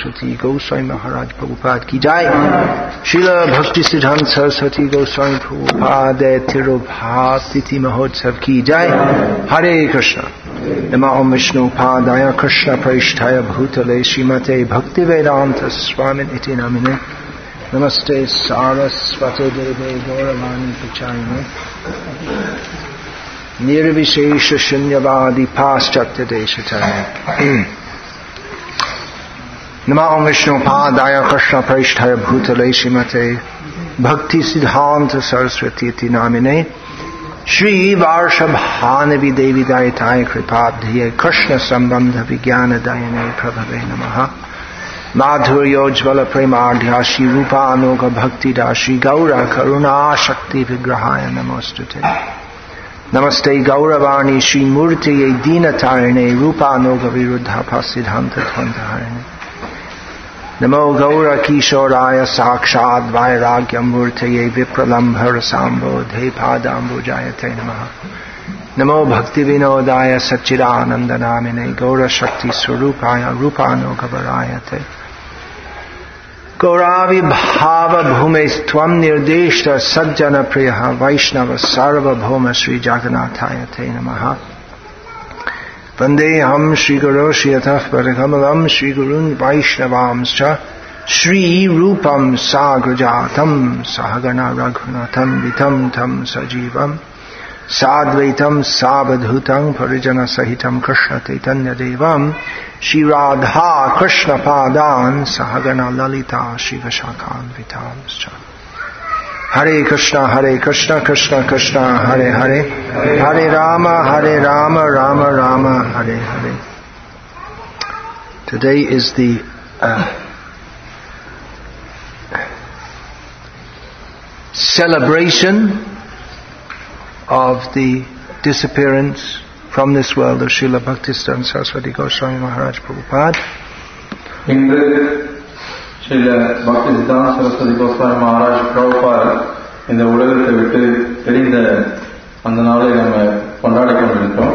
Saraswati Goswami Maharaj Prabhupada ki jai. Srila Bhakti Siddhanta Saraswati Goswami Prabhupada Tirobhati Mahotsav ki jai. Hare Krishna. Namo Om Vishnu Padaya Krishna Praishtaya Bhutale Srimate Bhakti Vedanta Swamin Iti Namine. Namaste Saraswate Deve Gauravani Pachayane Nirvishesha Shunyavadi Paschatya Deshatane. Nama Om Vishnu Padaya Krishna Praishtaya Bhutale Srimate Bhakti Siddhanta Saraswati Iti Namine Shri Varshabhanavi Devi Dayataya Kripabdhiye Krishna Sambandha Vijnana Dayane Prabhave Namaha Madhuryojvala Premardhya Shri Rupa Anoga Bhakti Dashi Gaura Karuna Shakti Vigrahaya Namostute. Namaste Gauravani Shri Murti Dinatarine Rupa Anoga Viruddha Pasidhanta Tvantaharine. Namo Gaura Kishoraya Sakshad Vairagya Murti Vipralambhara Sambo Padambo Jayate Namaha. Namo Bhakti Vinodaya Sachidananda Namine Gaura Shakti Swarupaya Rupano Gavarayate Gauravi Bhava Bhumes Tvam Nirdeshta Sajjana Priyaha Vaishnava Sarva Bhoma Sri Jagannathaya Te Namaha Vandeham Shri Guru Shri Ataf Parikamalam Shri Gurun Vaishnavamscha Shri Rupam Sagrajatam Sahagana Raghunatham Vitam Tam Sajivam Sadvaitam Sabadhutam Parijana Sahitam Krishna Chaitanya Devam Shri Radha Krishna Padan Sahagana Lalita Shiva Shakhan Vitamscha. Hare Krishna Krishna Krishna Hare Hare Hare Rama Rama Rama Hare Hare. Today is the celebration of the disappearance from this world of Srila Bhaktisiddhanta Saraswati Goswami Maharaj Prabhupada. Indu Srila Bhaktisiddhanta Saraswati Goswami Maharaj Prabhupada in the உலகத்தை விட்டு பிரிந்த அந்த நாளை நம்ம கொண்டாடி கொண்டிருக்கிறோம்.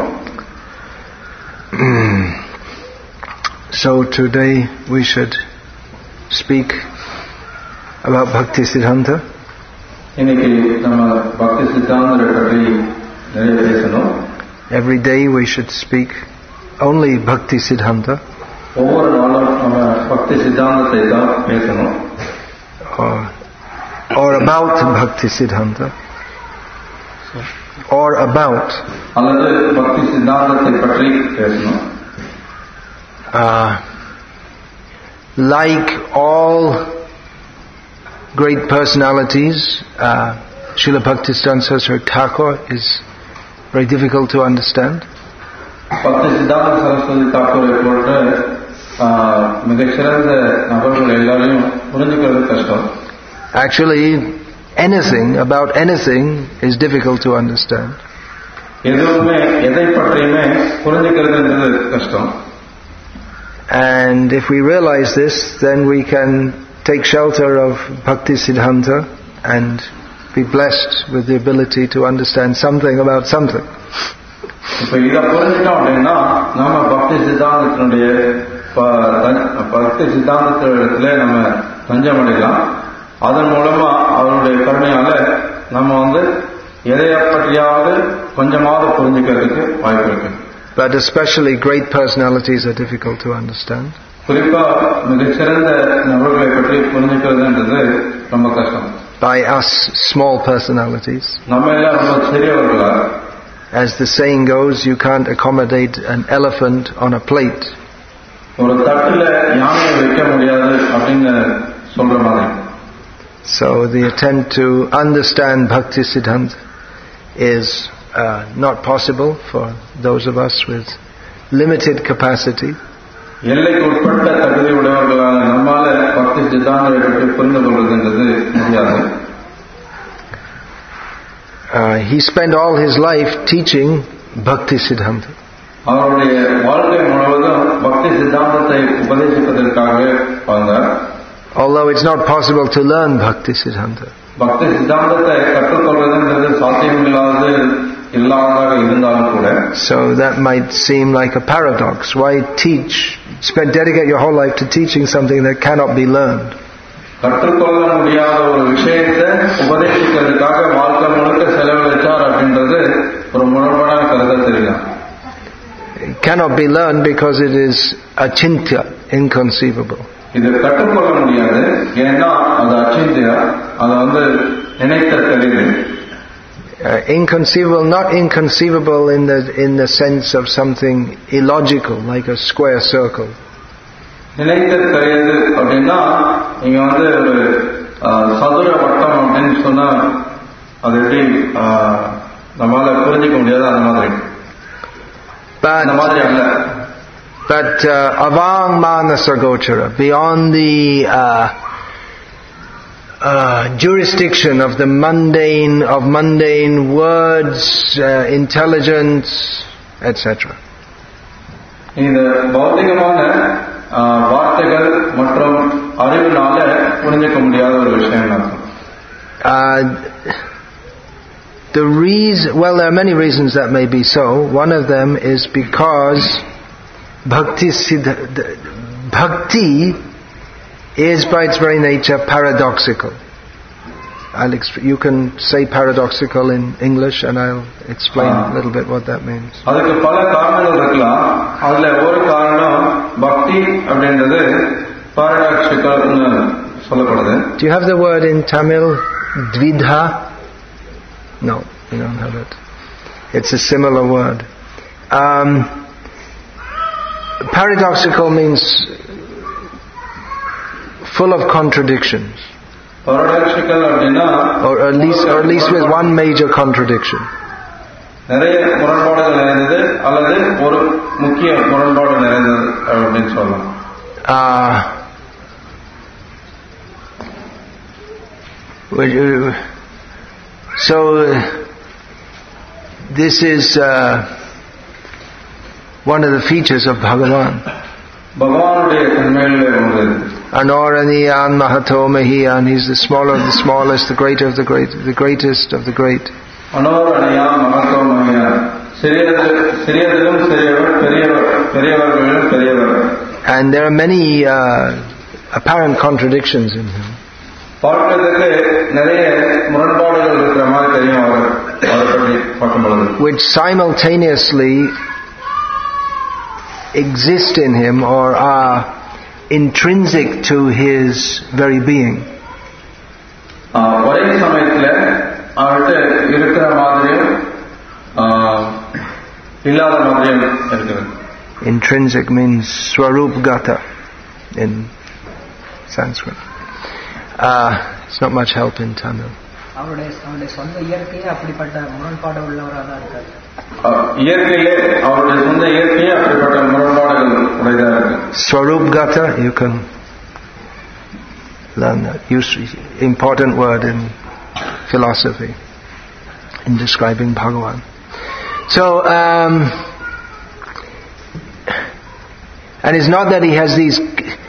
So today we should speak about Bhaktisiddhanta. இன்னைக்கு நம்ம பக்தி சித்தாந்தத்தை பற்றி நிறைய பேசணும். Every day we should speak only Bhakti Siddhanta. ஒவ்வொரு நாளும் நம்ம பக்தி சித்தாந்தத்தை தான் பேசணும். Or about Bhakti Siddhanta. Or about. அல்லது பக்தி சித்தாந்தத்தை பற்றி பேசணும். Like all great personalities, Srila Bhaktisiddhanta Saraswati Thakur is very difficult to understand. பக்தி சித்தாந்த சரஸ்வதி தாக்கூரை போன்ற மிகச்சிறந்த நபர்கள் எல்லாரையும் புரிஞ்சுக்கிறது கஷ்டம். Actually, anything about anything is difficult to understand. எதுவுமே எதை பற்றியுமே புரிஞ்சுக்கிறதுன்றது கஷ்டம். And if we realize this, then we can take shelter of Bhakti Siddhanta and be blessed with the ability to understand something about something. இப்ப இத புரிஞ்சிட்டோம் அப்படின்னா நாம பக்தி சித்தாந்தத்தினுடைய நம்ம தஞ்சம் அடையலாம். அதன் மூலமா அவருடைய கருணையால நம்ம எதைய பற்றியாவது கொஞ்சமாவது புரிஞ்சுக்கிறதுக்கு வாய்ப்பு இருக்கு. But especially great personalities are difficult to understand. குறிப்பா மிகச்சிறந்த நபர்களை பற்றி புரிஞ்சுக்கிறதுன்றது ரொம்ப கஷ்டம். By us small personalities. நம்ம எல்லாம் ரொம்ப சிறியவர்களா. As the saying goes, you can't accommodate an elephant on a plate. ஒரு தட்டுல யானையை வைக்க முடியாது அப்படிங்க சொல்ற மாதிரி. So the attempt to understand Bhakti Siddhanta is not possible for those of us with limited capacity. எல்லைக்கு உட்பட்ட தகுதி உடையவர்களான நம்மால பக்தி சித்தாந்தத்தை பற்றி புரிந்து கொள்வதுன்றது முடியாது. He spent all his life teaching Bhakti Siddhanta. அவருடைய வாழ்க்கை முழுவதும் பக்தி சித்தாந்தத்தை உபதேசிப்பதற்காகவே வாழ்ந்தார். Although it's not possible to learn Bhakti Siddhanta. பக்தி சித்தாந்தத்தை கற்றுக்கொள்வதுன்றது சாத்தியமில்லாத இல்லாததாக இருந்தாலும் கூட So that might seem like a paradox. Why dedicate your whole life to teaching something that cannot be learned? கற்றுக்கொள்ள முடியாத ஒரு விஷயத்தை உபதேசிக்கிறதுக்காக வாழ்க்கை முழுக்க செலவழிச்சார் அப்படின்றது ஒரு முரண்பாடான கருத்தை தெரியும். It cannot be learned because it is achintya, inconceivable. இது கற்றுக்கொள்ள முடியாது, ஏன்னா அது அச்சிந்தியா, அது நினைத்தற்கரியது. Inconceivable, not inconceivable in the sense of something illogical like a square circle. நினைத்தற்கரியது அப்படின்னா நீங்க ஒரு சதுர வட்டம் அப்படின்னு சொன்னா அது எப்படி நம்மளால புரிஞ்சிக்க முடியாது, அந்த மாதிரி. But avang manasa gochara, beyond the jurisdiction of the mundane words, intelligence, etc. இந்த பௌதிகமான வார்த்தைகள் மற்றும் அறிவினால புரிஞ்சிக்க முடியாத ஒரு விஷயம். There are many reasons that may be so. One of them is because bhakti is by its very nature paradoxical. You can say paradoxical in English and I'll explain a little bit what that means. அதுக்கு பல காரணங்கள் இருக்கலாம். அதுல ஒரு காரணம் பக்தி அப்படின்றது paradoxical ன்னு சொல்லப்படுது. Do you have the word in Tamil dvidha? No, you don't have it. It's a similar word. Paradoxical means full of contradictions. Paradoxical அப்படினா or at least with one major contradiction. நிறைய முரண்பாடுகள் நிறைந்தது அல்லது ஒரு முக்கிய முரண்பாடு நிறைந்தது அப்படின்னு சொல்லலாம். So this is one of the features of Bhagavan. பகவானுடைய தன்மைகளிலே ஒன்று. Anoraniyan mahato mahiyan, he's the smaller of the smallest, the greater of the great, the greatest of the great. Anoraniyan mahato mahiyan, சிறியதிலும் சிறியவர், பெரியவர்களிலும் பெரியவர். And there are many apparent contradictions in him. பார்க்கிறதுக்கு நிறைய முரண்பாடுகள் இருக்கிற மாதிரி தெரியும் அவரை பற்றி பார்க்கும்போது. Which simultaneously exist in him or are intrinsic to his very being. ஒரே சமயத்துல அவர்கிட்ட இருக்கிற மாதிரியும் இல்லாத மாதிரியும் இருக்குது. Intrinsic means swarupgata in Sanskrit. It's not much help in Tamil. அவருடைய சொந்த இயற்கையே அப்படிப்பட்ட முரண்பாடு உள்ளவராக தான் இருக்காரு. இயற்கையிலே அவருடைய சொந்த இயற்கையே அப்படிப்பட்ட முரண்பாடுகள் உடையதா இருக்கு. Swarupgata, you can learn that. Important word in philosophy in describing Bhagavan. So, and it's not that he has these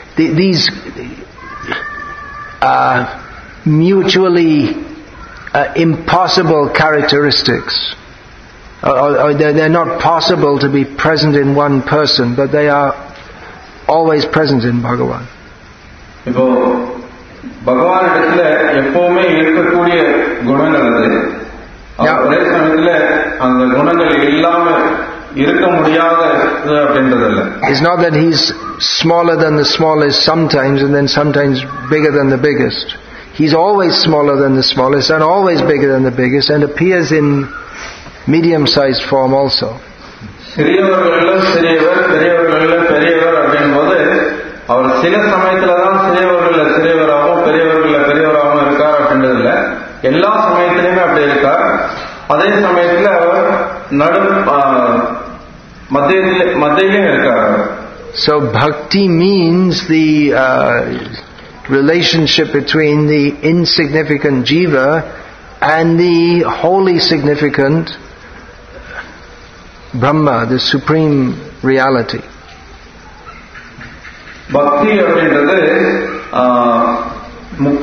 mutually impossible characteristics. They're not possible to be present in one person, but they are always present in Bhagavan. இப்போ பகவானிடத்துல எப்பவுமே இருக்கக்கூடிய குணங்கள் அது. ஒரே சமயத்துல அந்த குணங்கள் இல்லாம இருக்க முடியாதது அப்படின்றதில்ல. It's not that he's smaller than the smallest sometimes and then sometimes bigger than the biggest. He's always smaller than the smallest and always bigger than the biggest and appears in medium-sized form also. சிறியவர்களில் சிறியவர், பெரியவர்களில் பெரியவர் அப்படின் போது அவர் சில சமயத்துல தான் சிறியவர்களில் சிறியவராகவும் பெரியவர்களில் பெரியவராகவும் இருக்கார் அப்படின்றதில்ல. எல்லா சமயத்திலுமே அப்படி இருக்கார். அதே சமயத்துல அவர் மத்தியிலும் இருக்கார். So bhakti means the relationship between the insignificant jiva and the wholly significant Brahma, the supreme reality. பக்தி அப்படின்றது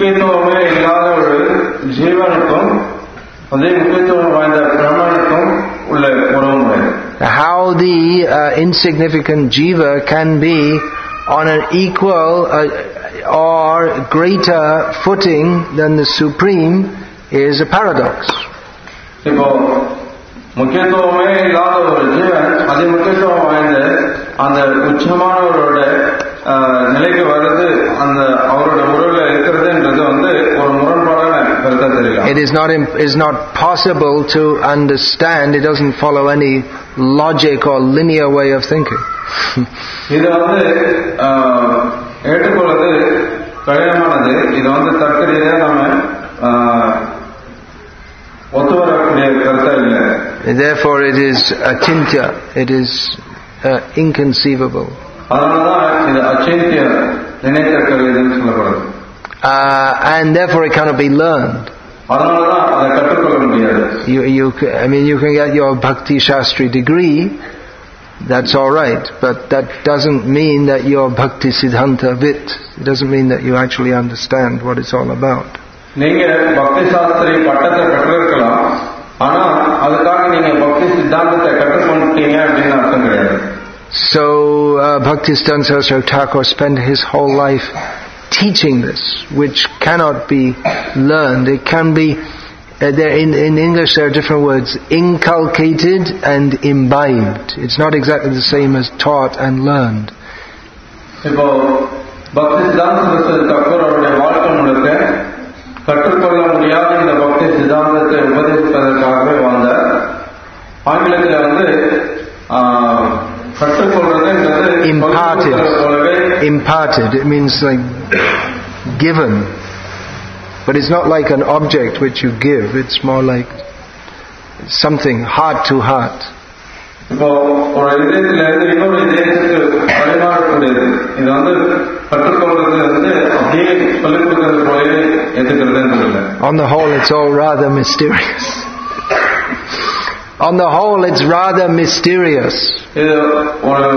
முக்கியத்துவமே இல்லாத ஒரு ஜீவனுக்கும் அதே முக்கியத்துவம் வாய்ந்த பிரம்மனுக்கும் உள்ள உறவு முறை. How the insignificant jiva can be on an equal or greater footing than the Supreme is a paradox. இப்போ முக்கியத்துவமே இல்லாத ஒரு ஜீவன் அதி முக்கியத்துவம் வாய்ந்த அந்த உச்சமானவரோட நிலைக்கு வருது, அந்த அவரோட உறவுல இருக்கிறதுன்றது ஒரு முரண்பாடான கருத்தா தெரியல. It is not possible to understand. It doesn't follow any logic or linear way of thinking. இது ஏற்றுக்கொள்வது கடினமானது. இது தர்க்க ரீதியா நம்ம ஒத்து வரக்கூடிய கருத்தா இல்லை. Therefore it is achintya. It is inconceivable. அதனாலதான் இது அச்சிந்திய நினைத்தற்க இதுன்னு சொல்லப்படுது. And therefore it cannot be learned. அதனாலதான் அதை கற்றுக்கொள்ள முடியாது. You can get your Bhakti Shastri degree, that's all right, but that doesn't mean that you're Bhakti Siddhanta Vit. It doesn't mean that you actually understand what it's all about. நீங்க பக்தி சாஸ்திரி பட்டத்தை கற்றிருக்கலாம், ஆனா அதுக்காக நீங்க பக்தி சித்தாந்தத்தை கற்றுக்கொண்டீங்க அப்படின்னு அர்த்தம் கிடையாது. So Bhaktisiddhanta Saraswati Thakur spent his whole life teaching this, which cannot be learned. It can be, in English there are different words, inculcated and imbibed. It's not exactly the same as taught and learned. இப்போ பக்திசித்தாந்த சரஸ்வதி தாக்கூர் அவருடைய வாழ்க்கை முழுக்க கற்றுக்கொள்ள முடியாத இந்த பக்தி சித்தாந்தத்தை உபதேசிப்பதற்காகவே வாழ்ந்தார். ஆங்கிலத்தில் கற்றுக்கொள்றதுன்றது imparted. It means like given, but it's not like an object which you give. It's more like something heart to heart. இப்போ ஒரு இதயத்திலிருந்து இன்னொரு இதயத்துக்கு பரிமாறக்கூடியது. இது கற்றுக்கொள்றது அப்படியே சொல்லிக் கொடுக்கறது போலவே ஏற்றுக்கிறதுன்னு இல்லை. On the whole, it's all rather mysterious. On the whole, it's rather mysterious. இது ஒரு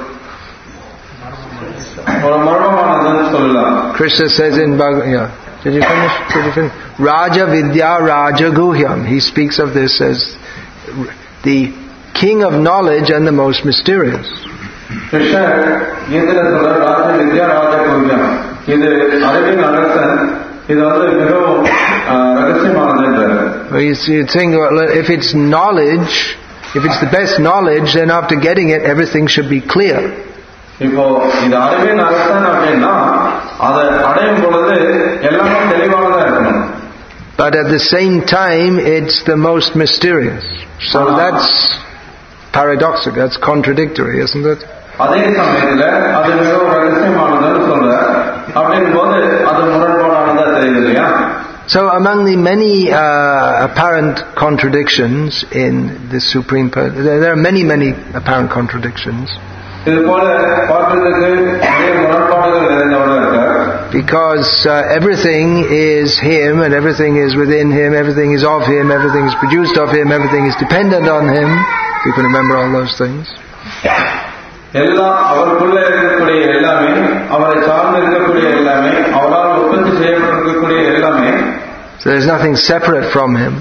மர்மமானதுன்னு சொல்லலாம். Krishna says in Bhagavad Gita, did you finish? Raja Vidya Raja Guhyam. He speaks of this as the king of knowledge and the most mysterious. Krishna Gita சொல்ற ராஜ வித்யா ராஜ குஹ்யம். இது அறிவின் அரசன். இது மிகவும் ரகசியமானது. You think, well, if it's knowledge, if it's the best knowledge, then after getting it, everything should be clear. இப்போ இது அறிவின் அரசன் அப்படின்னா அதை அடையும் பொழுது எல்லாமே தெளிவானதா இருக்கணும். But at the same time, it's the most mysterious. So that's paradoxical. That's contradictory, isn't it? அதே சமயத்துல அது மிகவும் ரகசியமானதுன்னு சொல்ற அப்படின் போது அது முரண்பாடானதா தெரியுது இல்லையா? So among the many apparent contradictions in the Supreme Person, there are many apparent contradictions. Because everything is Him and everything is within Him, everything is of Him, everything is produced of Him, everything is dependent on Him. If you can remember all those things. எல்லாம் அவருக்குள்ள இருக்கக்கூடிய எல்லாமே, அவரை சார்ந்து இருக்கக்கூடிய எல்லாமே, அவரால் உற்பத்தி செய்யப்பட்டிருக்கக்கூடிய எல்லாமே. So there's nothing separate from Him.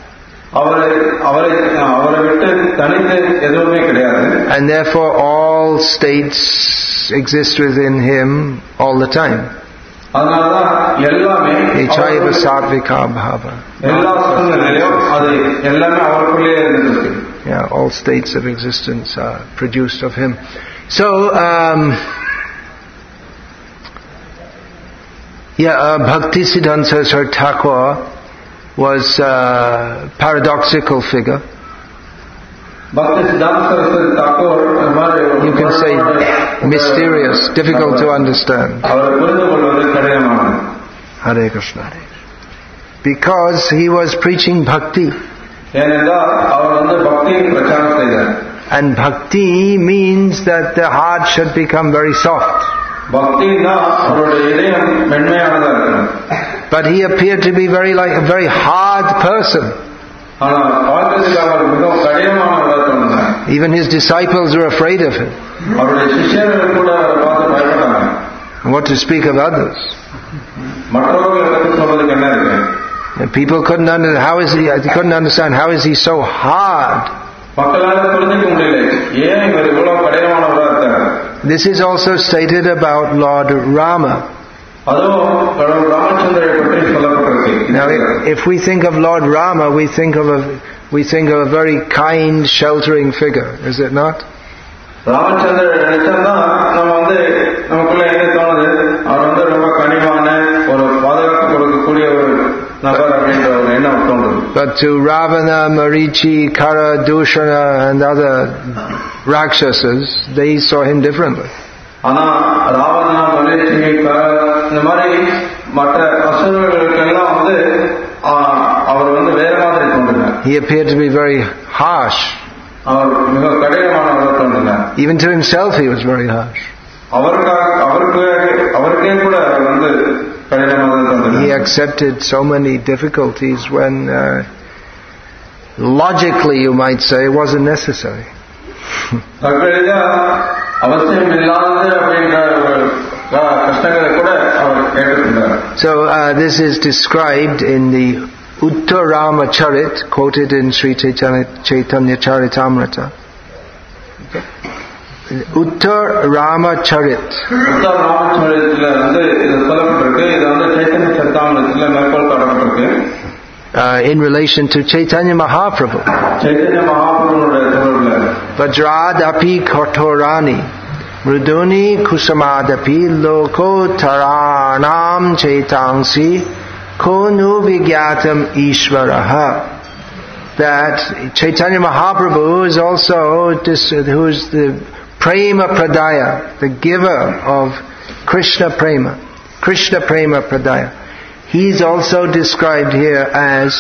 அவரை விட்டு தனித்து எதுவுமே கிடையாது. And therefore all states exist within Him all the time. அதனாலதான் எல்லாமே Echaiva satvika bhava. எல்லா சூழ்நிலையிலும் அது எல்லாமே அவருக்குள்ளே இருந்துருக்கு. Yeah, all states of existence are produced of Him. So, Bhaktisiddhanta Saraswati Thakur was a paradoxical figure. You can say mysterious, difficult to understand. Hare Krishna. Because he was preaching bhakti. And bhakti means that the heart should become very soft. But he appeared to be like a very hard person. Even his disciples were afraid of him. And what to speak of others? And people couldn't understand how is he so hard. மக்களால் புரிஞ்சுக்க முடியல, ஏன் இவர் இவ்வளவு கடினமானவரா இருக்காரு. This is also stated about Lord Rama. அதுவும் கடவுள் ராமச்சந்திரரை பற்றி சொல்லப்பட்டிருக்கு. Now, if we think of Lord Rama, we think of a very kind, sheltering figure, is it not? ராமச்சந்திரர் நினைச்சோம்னா நம்ம நமக்குள்ள என்ன தோணுது, அவர் ரொம்ப கனிவான ஒரு பாதுகாப்பு கொடுக்கக்கூடிய ஒரு நபர் அப்படின்ற ஒரு எண்ணம் தோன்றுது. But to Ravana, Marichi, Kara, Dushana and other Rakshasas, they saw him differently. ஆனா ராவணா, மரீச்சி, கர இந்த மாதிரி மற்ற அசுரர்களுக்கெல்லாம் அவர் வேற மாதிரி தோன்றினார். He appeared to be very harsh. அவர் மிக கடினமானவர் தோன்றினார். Even to himself he was very harsh. அவருக்கே கூட அவர் கடினமாக தோன்றினார். He accepted so many difficulties when logically you might say it wasn't necessary. அவசியம் இல்லாதது அப்படின்ற ஒரு கஷ்டங்களை கூட அவர் கேட்டுக்கொண்டார். So this is described in the Uttarama Charit, quoted in Sri Chaitanya Charitamrita. Uttarama Charit. Uttarama Charitல இது சொல்லப்பட்டிருக்கு. இது சைத்தன்ய சரிதாமிரத்துல மேற்கோள் காட்டப்பட்டிருக்கு. In relation to Chaitanya Mahaprabhu. Chaitanya Mahaprabhuனுடைய தொடர்புல Vajradapi Kotorani Mruduni Kusamadapi Loko Taranam Chaitangsi Konu Vigyatam Ishvaraha. That Chaitanya Mahaprabhu is also who is the Prema Pradaya, the giver of Krishna Prema Pradaya. He's also described here as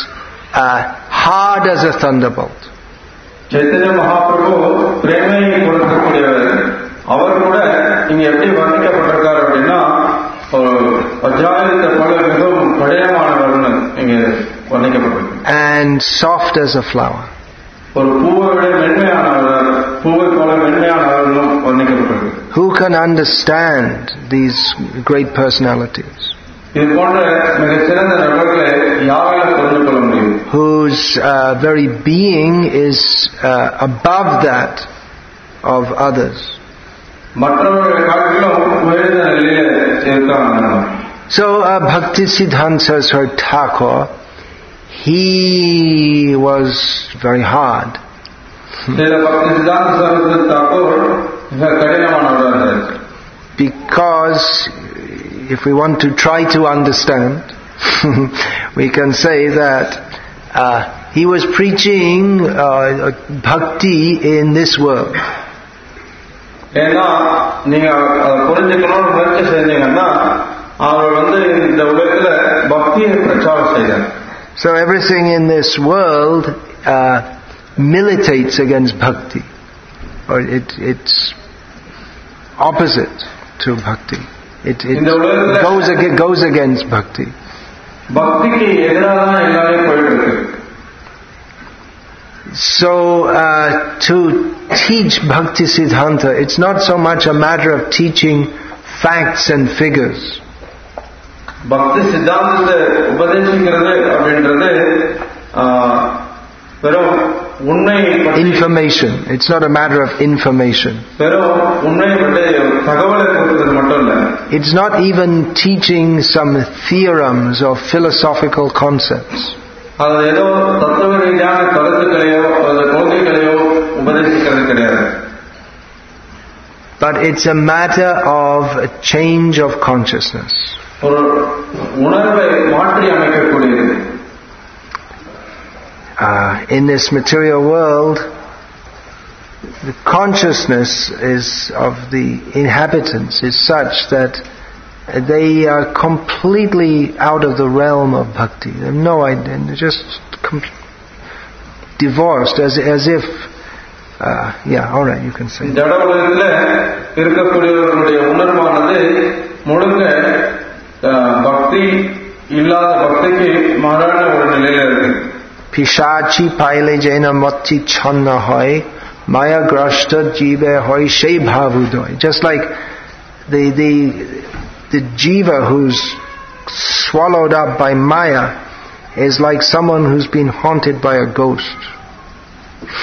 hard as a thunderbolt. Chaitanya Mahaprabhu பிரேமையை கொடுக்கக்கூடியவர். அவர் கூட இங்க எப்படி வர்ணிக்கப்பட்டிருக்கார் அப்படின்னா வஜ்ராயுதத்தை போல மிகவும் கடினமானவர்னு இங்க வர்ணிக்கப்பட்டிருக்கு. And soft as a flower. ஒரு பூவை விட மென்மையானவர், பூவை போல மென்மையானவர்களும் வர்ணிக்கப்பட்டிருக்கு. Who can understand these great personalities? இது போன்ற மிக சிறந்த நபர்களை யாரால புரிந்து கொள்ள முடியும்? Whose very being is above that of others. மற்றவர்களை காட்டிலும் உயர்ந்த நிலையில இருக்காங்க. So Bhakti Siddhanta Saraswati Thakur, he was very hard. Bhakti Siddhanta Saraswati Thakur மிக கடினமானவராக இருந்தார். Because if we want to try to understand, we can say that he was preaching bhakti in this world. ஏன்னா நீங்க புரிஞ்சுக்கணும்னு முயற்சி செஞ்சீங்கன்னா அவர் இந்த உலகத்துல பக்தியை பிரச்சாரம் செய்தார். So everything in this world militates against bhakti, or it's opposite to bhakti. It goes against bhakti. பக்திக்கு எதிராக தான் எல்லாமே போயிட்டு இருக்கு. So to teach Bhakti Siddhanta, it's not so much a matter of teaching facts and figures. பக்தி சித்தாந்தத்தை உபதேசிக்கிறது அப்படின்றது வெறும் உண்மை information. It's not a matter of information. வெறும் உண்மை பற்றி தகவலை கொடுக்கிறது மட்டும் இல்ல. It's not even teaching some theorems or philosophical concepts. அது ஏதோ தத்துவ ரீதியான கருத்துக்களையோ அல்லது கொள்கைகளையோ உபதேசிக்கிறது கிடையாது. But it's a matter of a change of consciousness. ஒரு உணர்வை மாற்றி அமைக்கக்கூடியது. In this material world, the consciousness of the inhabitants is such that they are completely out of the realm of bhakti. They have no idea. They're just divorced as if all right, you can say. ஜட உலகத்துல இருக்கக்கூடியவர்களுடைய உணர்வானது முழுக்க பக்தி இல்லாத பக்திக்கு மாறான ஒரு நிலையில இருக்கு. Pishachi paile jena matti channa hoy maya grashta jiva hoy shei bhavudoy. Just like the jiva who's swallowed up by maya is like someone who's been haunted by a ghost.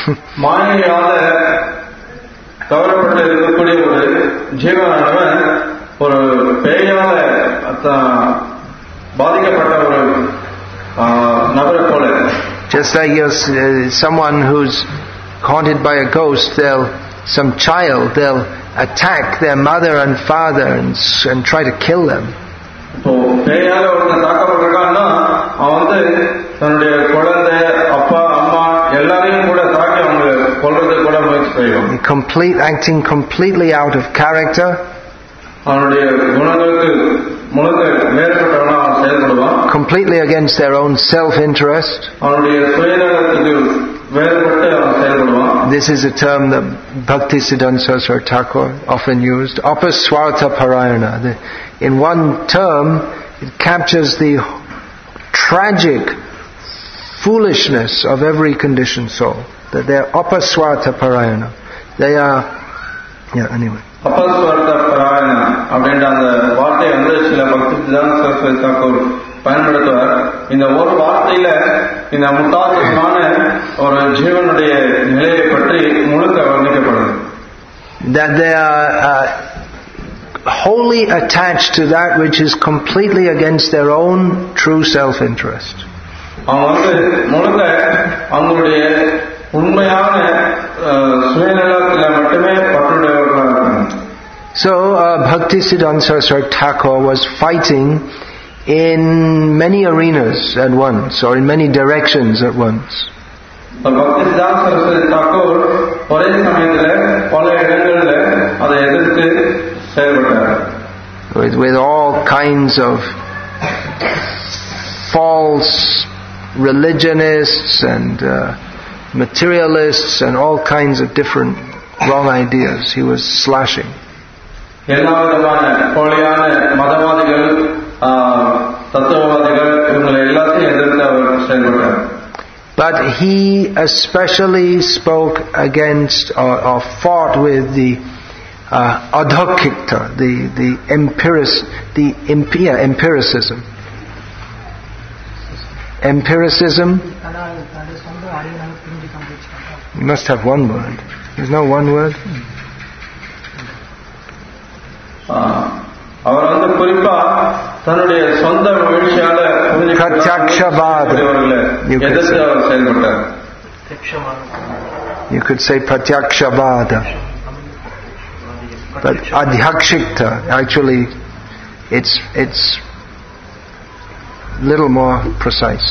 மாயையால கவரப்பட்டு இருக்கக்கூடிய ஒரு ஜீவனானவன் ஒரு பேயால பாதிக்கப்பட்ட ஒரு நபரை போல. Just like someone who's haunted by a ghost, some child, they'll attack their mother and father and try to kill them. So பேயால ஒருத்தன் தாக்கப்பட்டிருக்கான்னா அவன் தன்னுடைய குழந்தை அப்பா அம்மா எல்லாரையும் கூட தாக்கி அவங்க கொல்றதுக்கு கூட முயற்சி செய்வான். Acting completely out of character. அவனுடைய குணங்களுக்கு முழுக்க வேறுபட்டவனா அவன் செயல்படுவான். Completely against their own self-interest. அவனுடைய சுயநலத்துக்கு வேறுபட்டு அவன் செயல்படுவான். This is a term that Bhaktisiddhanta Saraswati Thakur often used. Apaswartha parayana. In one term, it captures the tragic foolishness of every conditioned soul. That they are apaswartha parayana. They are, anyway. அப்பஸ்வர்த்த பராயண அப்படின்ற அந்த வார்த்தை சில பக்திசித்தாந்த சரஸ்வதி தாக்கூர் பயன்படுத்துவார். இந்த ஒரு வார்த்தையில இந்த முட்டாள்தனமான ஒரு ஜீவனுடைய நிலையை பற்றி முழுக்க வர்ணிக்கப்படுது. That they are wholly attached to that which is completely against their own true self-interest. அவங்க முழுக்க அவங்களுடைய உண்மையான சுயநலத்தில் மட்டுமே பற்றுடையவர்களாக இருக்காங்க. So Bhaktisiddhanta Saraswati Thakur was fighting in many arenas at once, or in many directions at once. பக்திசித்தாந்த Saraswati Thakur ஒரே சமயத்துல பல இடங்கள்ல அதை எதிர்த்து செயல்பட்டார். With all kinds of false religionists and materialists and all kinds of different wrong ideas he was slashing. எல்லா விதமான போலியான மதவாதிகள் தத்துவவாதிகள் இவங்களை எல்லாத்தையும் எதிர்த்து அவர் செயல்பட்டார். But he especially spoke against or fought with the adhokikta, the empiricism. Empiricism. You must have one word. There's no one word. அவர் குறிப்பா தன்னுடைய சொந்த முயற்சியால எதிர்த்து அவர் செயல்பட்டார். You could say pratyakshavada. But adhyakshikta, actually, it's little more precise.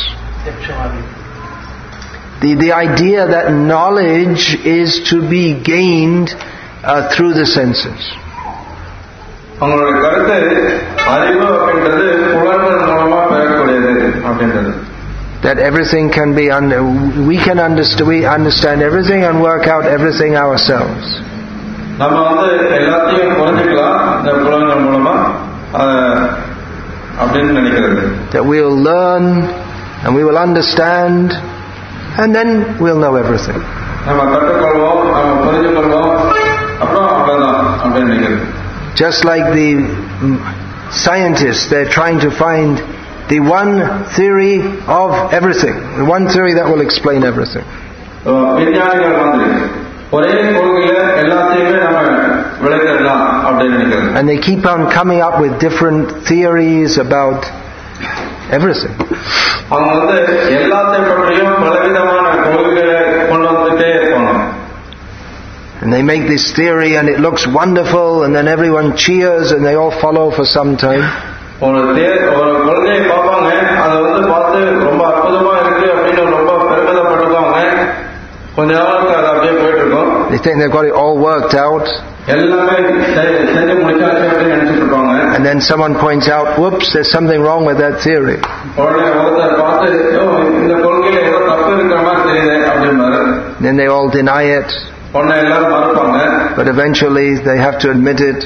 The idea that knowledge is to be gained through the senses. அவங்களுடைய கருத்து அறிவு அப்படின்றது புலன்கள் மூலமா பெறக்கூடியது அப்படின்றது. That everything can be we understand everything and work out everything ourselves. நம்ம எல்லாத்தையும் புரிஞ்சுக்கலாம் இந்த புலன்கள் மூலமா அப்படின்னு நினைக்கிறது. That we'll learn and we will understand and then we'll know everything. நம்ம கற்றுக்கொள்வோம், நம்ம புரிஞ்சுக்கொள்வோம், அப்புறம் அவ்வளவுதான் அப்படின்னு நினைக்கிறது. Just like the scientists, they're trying to find the one theory of everything, the one theory that will explain everything. விஞ்ஞானிகள் மாதிரி ஒரே கொள்கையில எல்லாத்தையுமே நம்ம விளக்கலாம் அப்படின்னு நினைக்கிறது. And they keep on coming up with different theories about everything. அவங்க எல்லாத்தையும் பற்றியும் பலவிதமான கொள்கைகளை கொண்டு வந்துட்டே இருப்பாங்க. And they make this theory and it looks wonderful and then everyone cheers and they all follow for some time. ஒரு கொள்கையை பார்ப்பாங்க, அதை பார்த்து ரொம்ப அற்புதமா இருக்கு அப்படின்னு ரொம்ப பெருமிதப்பட்டுக்குவாங்க. கொஞ்ச நாளுக்கு அது அப்படியே போயிட்டு இருக்கும். They think they've got it all worked out. எல்லாமே செஞ்சு முடிச்சாச்சு அப்படின்னு நினைச்சிட்டு இருப்பாங்க. And then someone points out, whoops, there's something wrong with that theory. உடனே ஒருத்தர் பார்த்து இந்த கொள்கையில ஏதோ தப்பு இருக்கிற மாதிரி தெரியுது அப்படின்னாரு. Then they all deny it. But eventually they have to admit it.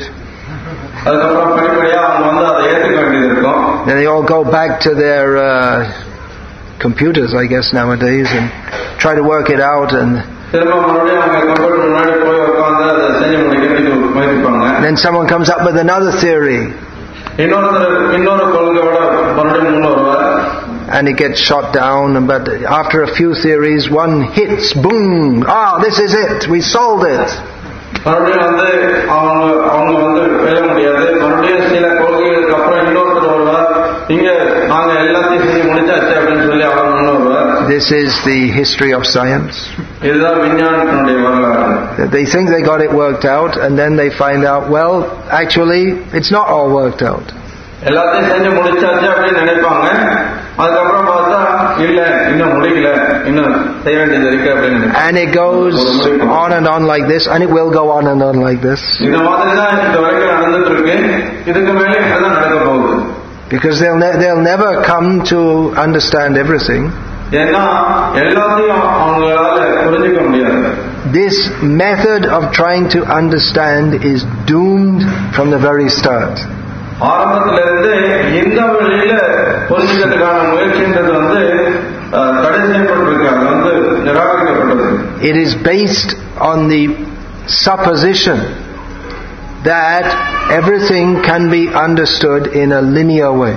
Then they all go back to their computers, I guess, nowadays and try to work it out. And then someone comes up with another theory. and it gets shot down, but after a few theories, one hits, boom, this is it, we solved it. மறுபடியும் வந்து அவங்க வந்து வெல்ல முடியாது. மறுபடியும் சில கொள்கைகளுக்கு அப்புறம் இன்னொருத்தர் வருவார், இங்க நாங்க எல்லாத்தையும் செஞ்சு முடிச்சாச்சு அப்படின்னு சொல்லி அவர் முன்ன வருவார். This is the history of science. இதுதான் விஞ்ஞானத்தினுடைய வரலாறு. They think they got it worked out, and then they find out, well, actually, it's not all worked out. எல்லாத்தையும் செஞ்சு முடிச்சாச்சு அப்படின்னு நினைப்பாங்க. அதுக்கப்புறம் பார்த்தா இல்ல, இன்னும் முடிக்கல, இன்னும் செய்ய வேண்டியது இருக்கு அப்படின்னு. And it goes on and on like this, and it will go on and on like this. இந்த மாதிரி தான் இந்த வரைக்கும் நடந்துட்டு இருக்கு. இதுக்கு மேலே இதுதான் நடக்க போகுது. Because they'll never come to understand everything. ஏன்னா எல்லாத்தையும் அவங்களால புரிஞ்சுக்க முடியாது. This method of trying to understand is doomed from the very start. ஆரம்பத்திலிருந்து இந்த வழியில புரிஞ்சுக்கிறதுக்கான முயற்சின்றது வந்து தடை செய்யப்பட்டிருக்கு, அது வந்து நிராகரிக்கப்பட்டது. It is based on the supposition that everything can be understood in a linear way,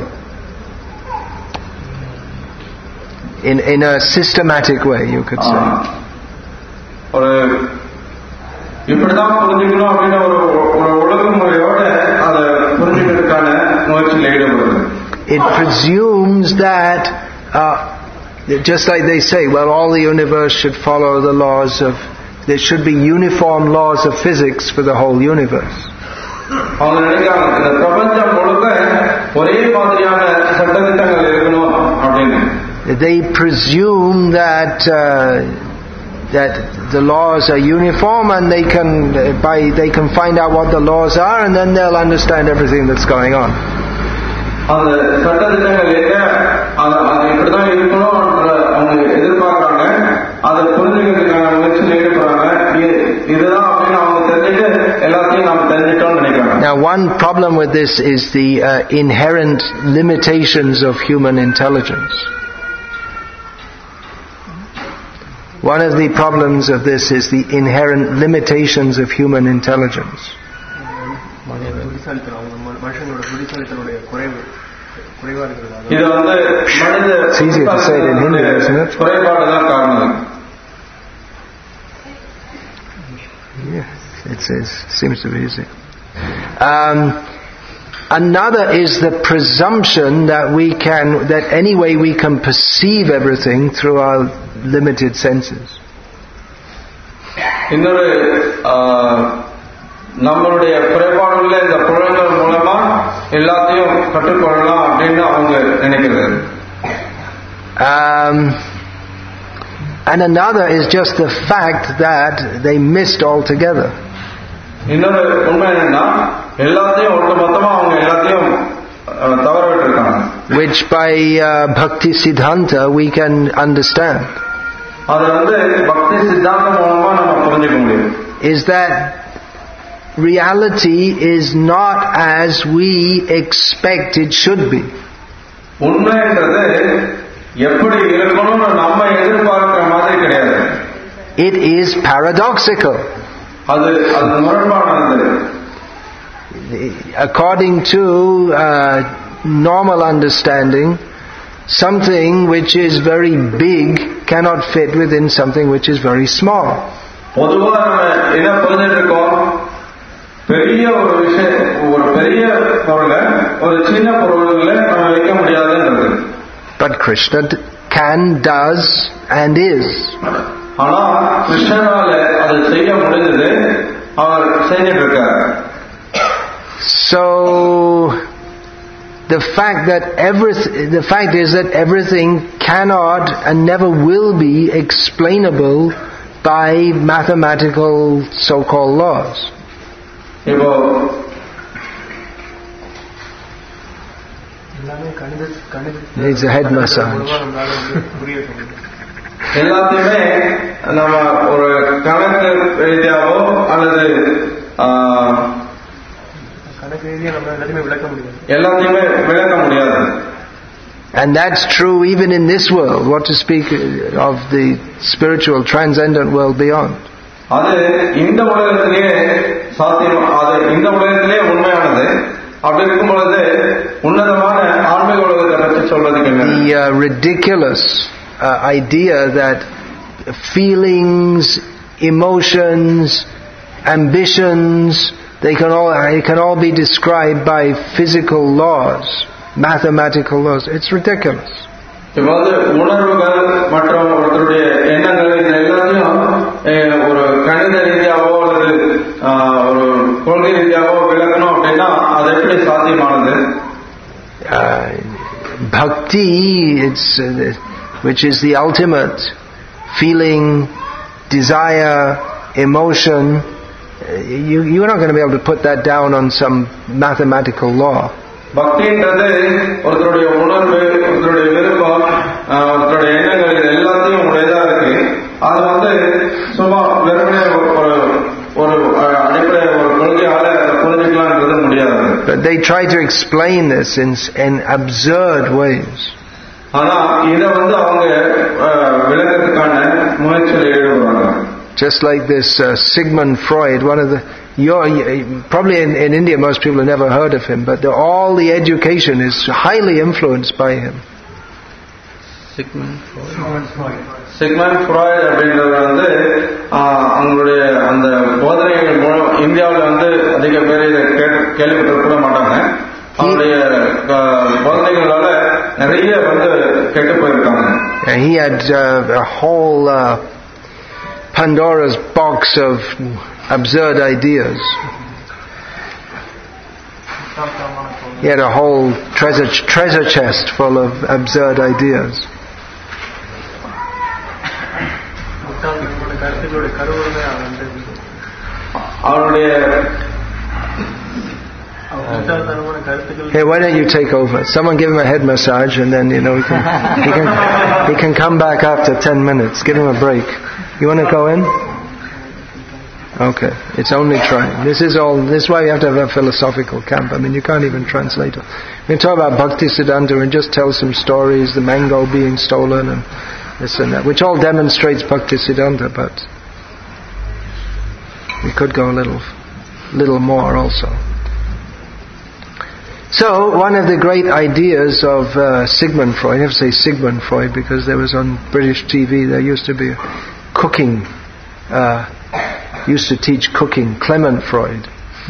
in a systematic way, you could say. ஒரு இப்படிதான் புரிஞ்சுக்கணும் அப்படின்னு ஒரு ஒழுங்குமுறையோட அதை புரிஞ்சுக்கிறதுக்கான முயற்சியில் ஈடுபடுது. It presumes that just like they say, well, all the universe should follow the laws of, there should be uniform laws of physics for the whole universe. அவங்க நினைக்கிறாங்க இந்த பிரபஞ்சம் முழுக்க ஒரே மாதிரியான சட்டதிட்டங்கள் இருக்கணும் அப்படின்னு. They presume that the laws are uniform, and they can find out what the laws are, and then they'll understand everything that's going on. அந்த சட்டதிட்டங்கள் என்ன, அது இப்படிதான் இருக்கணும் அவங்க எதிர்பார்க்கறாங்க, அதை புரிஞ்சுக்கிறதுக்கான முயற்சியில் ஈடுபடுறாங்க. இதுதான் அப்படின்னு அவங்க தெரிஞ்சுட்டு எல்லாத்தையும் நாம் தெரிஞ்சிட்டோம்னு நினைக்கிறாங்க. Now, one problem with this is the inherent limitations of human intelligence. One of the problems of this is the inherent limitations of human intelligence. It's easier to say it in Hindi, isn't it? Yeah, it seems to be easy. Another is the presumption that anyway we can perceive everything through our limited senses. இன்னொரு நம்மளுடைய குறைபாடுள்ள இந்த புலன்கள் மூலமா எல்லாத்தையும் கற்றுக்கொள்ளலாம் அப்படின்னு அவங்க நினைக்கிறது. And another is just the fact that they missed altogether. இன்னொரு உண்மை என்னன்னா எல்லாத்தையும் ஒட்டுமொத்தமா அவங்க எல்லாத்தையும் தவற விட்டுருக்காங்க. Which by Bhakti Siddhanta we can understand. அது வந்து பக்தி சித்தாந்தம் மூலமா நம்ம புரிஞ்சுக்க முடியும். Is that reality is not as we expect it should be. உண்மைன்றது எப்படி இருக்கணும்னு நம்ம எதிர்பார்க்கிற மாதிரி கிடையாது. It is paradoxical. அது முரண்பாடானது. According to normal understanding, something which is very big cannot fit within something which is very small. பொதுவா நம்ம என்ன புரிஞ்சிட்டு இருக்கோம், பெரிய ஒரு விஷயம், ஒரு பெரிய பொருளை ஒரு சின்ன பொருள்ல நம்ம வைக்க முடியாதுன்றது. But Krishna can, does, and is. ஆனா கிருஷ்ணனால அதை செய்ய முடிஞ்சது, அவர் செஞ்சிட்டு இருக்கார். So the fact is that everything cannot and never will be explainable by mathematical so-called laws. இப்போ needs a head massage. எல்லாத்தையுமே நம்ம ஒரு கணக்கு ரீதியாவோ அல்லது எல்லாத்தையுமே விளக்க முடியாது. And that's true even in this world, what to speak of the spiritual transcendent world beyond. அது இந்த உலகத்திலேயே சாத்தியம், அது இந்த உலகத்திலேயே உண்மையானது. அப்படி இருக்கும் பொழுது உன்னதமான ஆன்மீக உலகத்தை பற்றி சொல்றதுக்கு என்ன? The ridiculous idea that feelings, emotions, ambitions, they can all be described by physical laws, mathematical laws. It's ridiculous. இப்போது உணர்வுகள் மற்றும் ஒருத்தருடைய எண்ணங்கள் இது எல்லாத்தையும் ஒரு கணித ரீதியாவோ அல்லது ஒரு கொள்கை ரீதியாவோ விளக்கணும் அப்படின்னா அது எப்படி சாத்தியமானது? Bhakti, which is the ultimate feeling, desire, emotion, you're not going to be able to put that down on some mathematical law. பக்தின்றது ஒருத்தருடைய உணர்வு, ஒருத்தருடைய விருப்பம், ஒருத்தருடைய எண்ணங்கள் இது எல்லாத்தையும் உடையதா இருக்கு. அது சும்மா வெறுமனே ஒரு அடிப்படை ஒரு கொள்கையால புரிஞ்சுக்கலாம்ன்றது முடியாது. But they try to explain this in absurd ways. ஆனா இதை அவங்க விளக்கத்துக்கான முயற்சியில் ஈடுபடுவாங்க. Just like this Sigmund Freud, one of the probably in India most people have never heard of him, but all the education is highly influenced by him. Sigmund Freud அப்படின்றது அவங்களுடைய அந்த போதனைகள் மூலம் இந்தியாவில் அதிக பேர் இதை கேள்விப்பட்டிருக்க மாட்டாங்க. அவருடைய போதனைகளால நிறைய கெட்டு போயிருக்காங்க. He had a whole Pandora's box of absurd ideas. He had a whole treasure chest full of absurd ideas. Hey, why don't you take over? Someone give him a head massage, and then he can come back after 10 minutes. Give him a break. You want to go in? Okay, it's only trying. This is why we have to have a philosophical camp. I mean, you can't even translate it. We can talk about Bhakti Siddhanta and just tell some stories, the mango being stolen and this and that, which all demonstrates Bhakti Siddhanta, but we could go a little more also. So, one of the great ideas of Sigmund Freud, I have to say Sigmund Freud because there was on British TV, there used to be cooking, used to teach cooking, Clement Freud.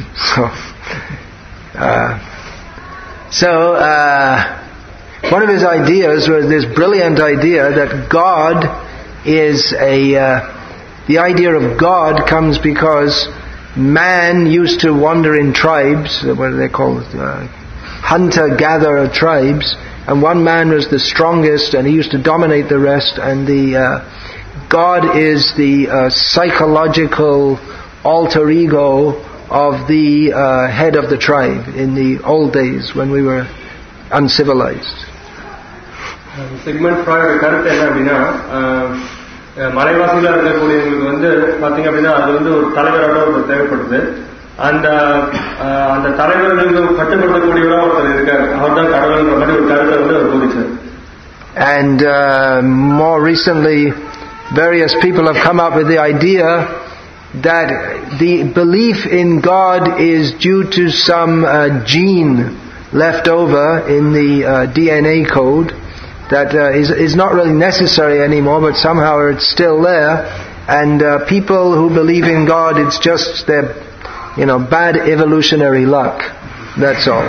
One of his ideas was this brilliant idea that God is the idea of God comes because man used to wander in tribes, what do they call it, hunter-gatherer tribes, and one man was the strongest and he used to dominate the rest, and God is the psychological alter ego of the head of the tribe in the old days when we were uncivilized. Sigmund Freud கருத்து என்ன அப்படின்னா, மலைவாசிகளா இருக்கக்கூடியவங்களுக்கு பாத்தீங்க அப்படின்னா அது ஒரு தலைவராக ஒரு தேவைப்படுது. அந்த தலைவர்களுக்கு கட்டுப்படுத்தக்கூடியவரா ஒருத்தர் இருக்காரு, அவர் தான் கடவுள்ன்ற மாதிரி ஒரு கருத்தை அவர் போதிச்சார். And more recently various people have come up with the idea that the belief in God is due to some gene left over in the DNA code that is not really necessary anymore, but somehow it's still there, and people who believe in God, it's just their bad evolutionary luck, that's all.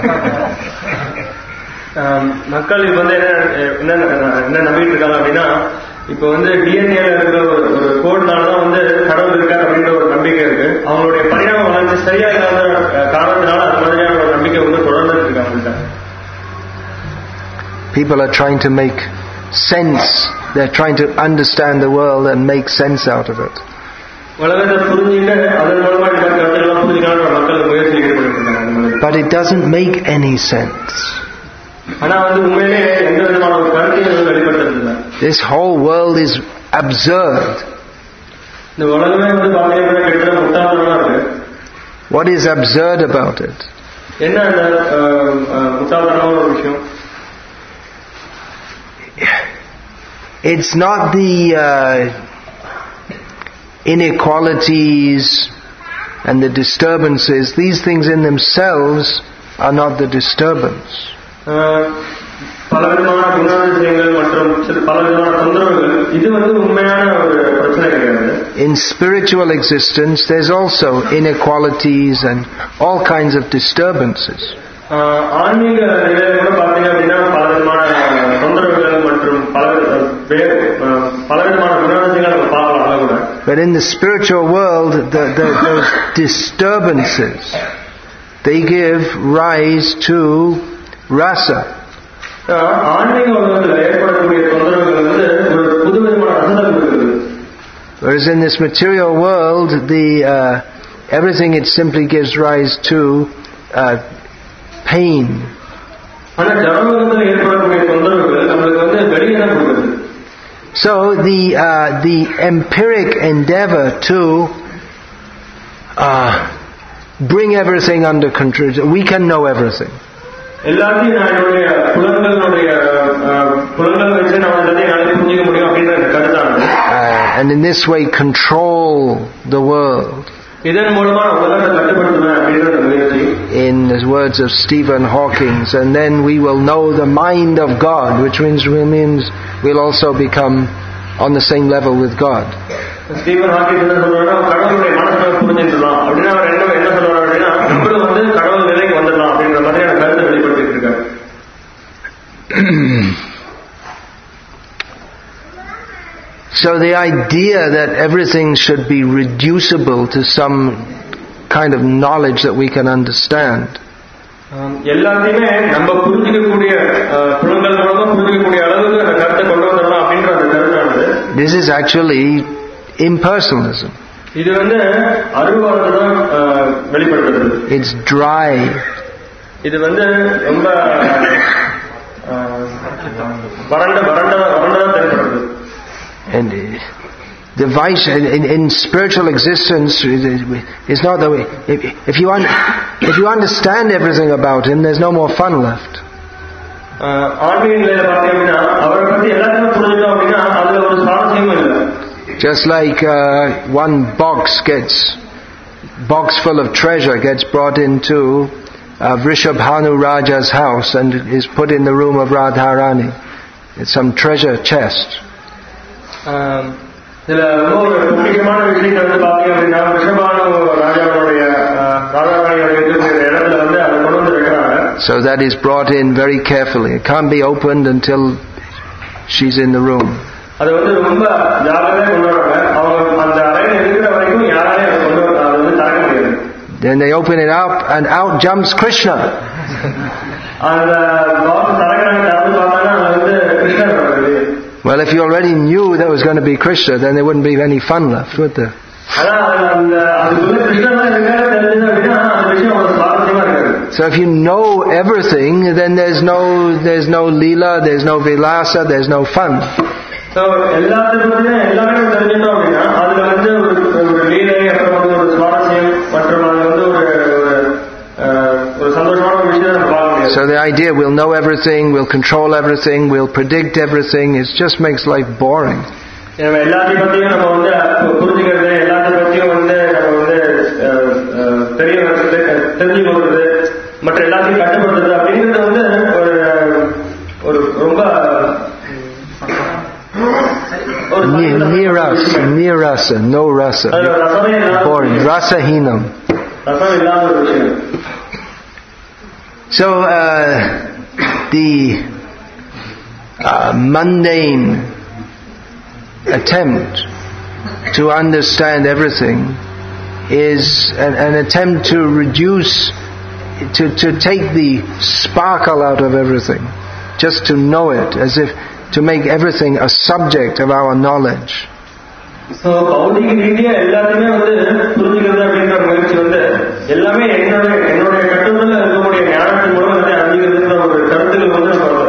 மக்கள் இப்ப என்ன நம்பிட்டு இருக்காங்க அப்படின்னா, இப்ப டிஎன்ஏல இருக்கிற ஒரு கோட்னாலதான் கடவுள் இருக்காரு அப்படின்ற ஒரு நம்பிக்கை இருக்கு. அவங்களுடைய பரிணாம வளர்ச்சி சரியா இல்லாத காரணத்தினால அது மாதிரியான ஒரு நம்பிக்கை தொடர்ந்து இருக்காங்க. People are trying to make sense. They're trying to understand the world and make sense out of it. But it doesn't make any sense. This whole world is absurd. What is absurd about it? It's not the inequalities and the disturbances. These things in themselves are not the disturbance. பலவிதமான குணாதிசயங்கள் மற்றும் பலவிதமான தொந்தரவுகள், இது உண்மையான ஒரு பிரச்சனை கிடையாது. In spiritual existence, there's also inequalities and all kinds of disturbances. ஆன்மீக நிலையில கூட பாத்தீங்க அப்படின்னா பலவிதமான தொந்தரவுகள் மற்றும் பலவிதமான குணாதிசயங்கள் நம்ம பார்க்கலாம் கூட. But in the spiritual world, those disturbances, they give rise to rasa. ஆன்மீக உலகத்தில் ஏற்படக்கூடிய தொந்தரவுகள் ஒரு புதுவிதமான ரசத்தை கொடுக்குது. Whereas in this material world, everything it simply gives rise to pain. ஆனா ஜனவகத்தில் ஏற்படக்கூடிய தொந்தரவுகள் நம்மளுக்கு வெளியே தான் கொடுக்குது. So the empiric endeavor to bring everything under control, we can know everything. எல்லாத்தையும் என்னுடைய புலங்கள் வச்சு நம்ம எல்லாத்தையும் புரிஞ்சிக்க முடியும் அப்படின்ற கருத்தானது. And in this way control the world. இதன் மூலமா உலகத்தை கட்டுப்படுத்துவேன் அப்படின்ற முயற்சி. In the words of Stephen Hawking, and then we will know the mind of God, which means we'll also become on the same level with God. Stephen Hawking என்ன சொல்றாருன்னா கடவுளுடைய மனசை புரிஞ்சுக்கலாம் அப்படின்னா அவர் என்ன சொல்றாரு அப்படின்னா நம்மளும் கடவுள் நிலைக்கு வந்துடலாம் அப்படின்ற மாதிரியான கருத்தை வெளிப்படுத்திட்டு இருக்காரு. So the idea that everything should be reducible to some kind of knowledge that we can understand. எல்லாத்தையுமே நம்ம புரிஞ்சிக்கக்கூடிய புலங்கள் மூலமா புரிஞ்சிக்கக்கூடிய அளவுக்கு அந்த கருத்தை கொண்டு வந்துடலாம் அப்படின்ற அந்த கருத்தானது. This is actually impersonalism. இது அருள்வாதத்தை தான் வெளிப்படுத்துறது. It's dry. இது ரொம்ப வறண்டதா தென்படுறது. And the vice in spiritual existence is not the way. If you understand everything about him, there's no more fun left. ஆன்மீக நிலையில பார்த்தீங்கன்னா அவரை பத்தி எல்லாத்தையும் புரிஞ்சுட்டோம் அப்படின்னா அதுல ஒரு சுவாரஸ்யமும் இல்லை. Just like one box full of treasure gets brought into Vrishabhanu Raja's house and is put in the room of Radharani. It's some treasure chest. இதுல ஒரு முக்கியமான விஷயத்தை பார்த்தீங்க அப்படின்னா ரிஷபானு ராஜாவுடைய ராஜாவுடைய இடத்துல அதை கொண்டு வந்து வைக்கிறாங்க. So that is brought in very carefully. It can't be opened until she's in the room. அது ரொம்ப ஜாக்கிரதையா கொண்டு வராங்க. அவங்க அந்த அறையில இருக்கிற வரைக்கும் யாராலையும் அதை கொண்டு அதை திறக்க முடியாது. Then they open it up and out jumps Krishna. அந்த பாக்ஸ் திறக்கிறாங்க, திறந்து பார்த்தாங்கன்னா கிருஷ்ணர் வருது. Well, if you already knew there was going to be Krishna, then there wouldn't be any fun left, would there? So if you know everything, then there's no leela, there's no vilasa, there's no fun. So எல்லாமே தெரிஞ்சிட்டோம் அப்படின்னா அதுல ஒரு லீலை அப்புறம் ஒரு சுவாரஸ்யம் மற்றும் அது ஒரு சந்தோஷமான விஷயம் நம்ம பார்க்க முடியாது. So the idea we'll know everything, we'll control everything, we'll predict everything, it just makes life boring. எல்லாத்தையும் பத்தியும் நம்ம புரிஞ்சுக்கிறது, எல்லாத்தையும் பத்தியும் நம்ம தெரிஞ்சு கொள்றது, மற்ற எல்லாத்தையும் கட்டுப்படுத்துறது அப்படிங்கிறது ஒரு ரொம்ப near rasa, no rasa, boring, rasahinam. So the mundane attempt to understand everything is an attempt to reduce, to take the sparkle out of everything, just to know it, as if to make everything a subject of our knowledge. So பௌதிக ரீதியா எல்லாத்தையுமே புரிஞ்சுக்கிறது அப்படின்ற முயற்சி எல்லாமே என்னுடைய கட்டுரையில் இருக்கக்கூடிய ஞானத்தின் மூலம் அறிஞ்சுக்கிறதுன்ற ஒரு கருத்துக்கள்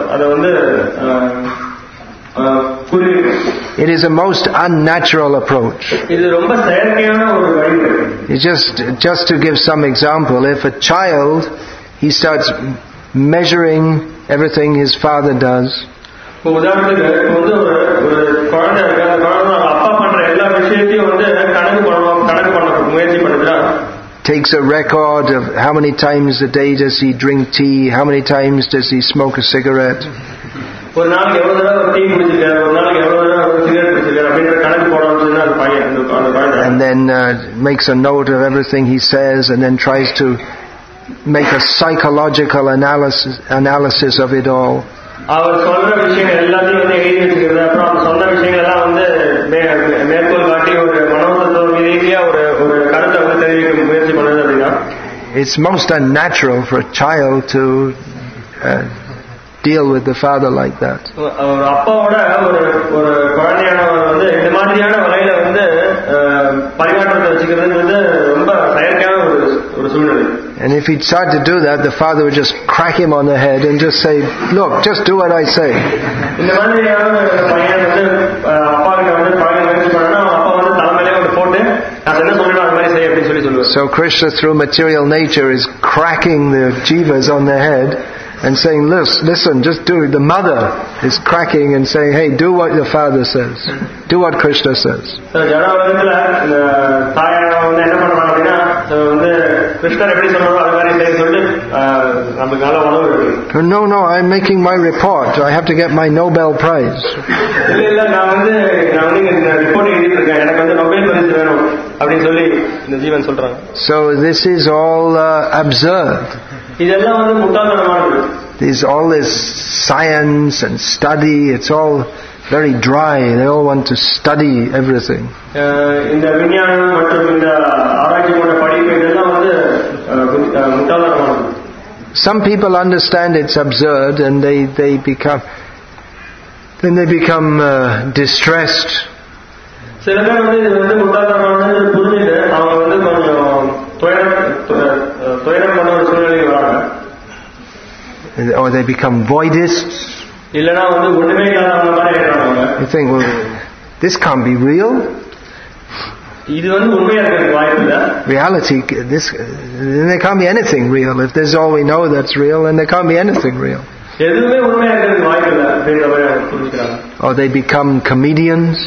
அதை புரியுது. It is a most unnatural approach. இது ரொம்ப செயற்கையான ஒரு வழி. Just to give some example, if a child, he starts measuring everything his father does. உதாரணத்துக்கு ஒரு குழந்தை இருக்கு, அந்த குழந்தை அப்பா பண்ற எல்லா விஷயத்தையும் கணக்கு பண்ண முயற்சி பண்ணுறா. Takes a record of how many times a day does he drink tea, how many times does he smoke a cigarette. ஒரு நாளைக்கு எவ்வளவு தடவை ஒரு டீ குடிச்சிருக்காரு, ஒரு நாளைக்கு எவ்வளவு தடவை ஒரு சிகரெட் குடிச்சிருக்காரு அப்படின்ற கணக்கு போடணும்னு அது பையன் அந்த குழந்தை. And then makes a note of everything he says, and then tries to make a psychological analysis of it all. அவர் சொல்ற விஷயங்கள் எல்லாத்தையும் வந்து எழுதி வச்சுக்கிறது, அப்புறம் அவர் சொன்ன விஷயங்கள் எல்லாம் வந்து மேற்கோள் காட்டி ஒரு மனோதத்துவ ரீதியா ஒரு கருத்தை வந்து தெரிவிக்க முயற்சி பண்ணுது அப்படின்னா. It's most unnatural for a child to deal with the father like that. ஒரு அப்பாவோட ஒரு குழந்தையானவர் வந்து இந்த மாதிரியான வகையில வந்து பரிமாற்றத்தை வச்சுக்கிறதுன்றது ரொம்ப செயற்கையான ஒரு சூழ்நிலை. And if he'd start to do that, the father would just crack him on the head and just say, "Look, just do what I say." இந்த மாதிரியான பையன் வந்து அப்பா கிட்ட வந்து பழக முயற்சி பண்ணா அப்பா வந்து தலைமையிலே ஒரு போட்டு நான் என்ன சொல்றேன் அது மாதிரி செய் அப்படின்னு சொல்லுவார். So Krishna, through material nature, is cracking the jivas on the head and saying, listen, just do it. The mother is cracking and saying, hey, do what your father says. Do what Krishna says. No, I'm making my report. I have to get my Nobel Prize. So this is all absurd. There's all this science and study, it's all very dry. They all want to study everything. Some people understand it's absurd and they become distressed. Or they become voidists. You think, well, this can't be real. Reality, there can't be anything real. If this is all we know that's real, then there can't be anything real. Or they become comedians.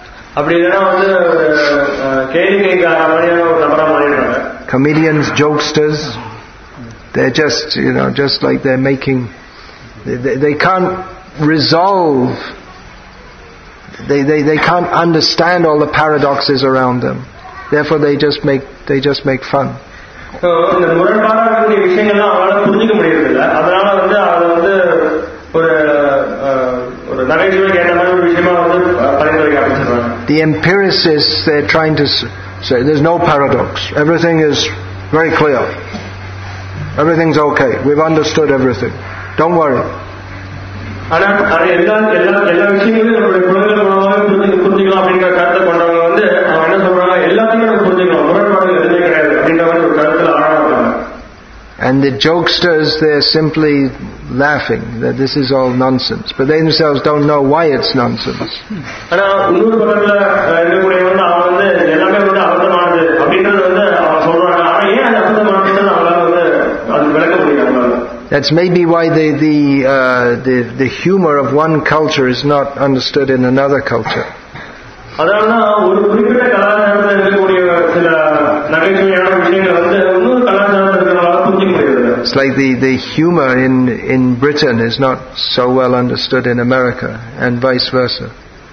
Comedians, jokesters. They're just like they're making. They can't resolve. They can't understand all the paradoxes around them. Therefore, they just make fun. The empiricists, they're trying to say there's no paradox. Everything is very clear. Everything's okay. We've understood everything. Don't worry. And the jokesters, they're simply laughing that this is all nonsense, but they themselves don't know why it's nonsense. That's maybe why the humor of one culture is not understood in another culture. It's like the humor in Britain is not so well understood in America, and vice versa.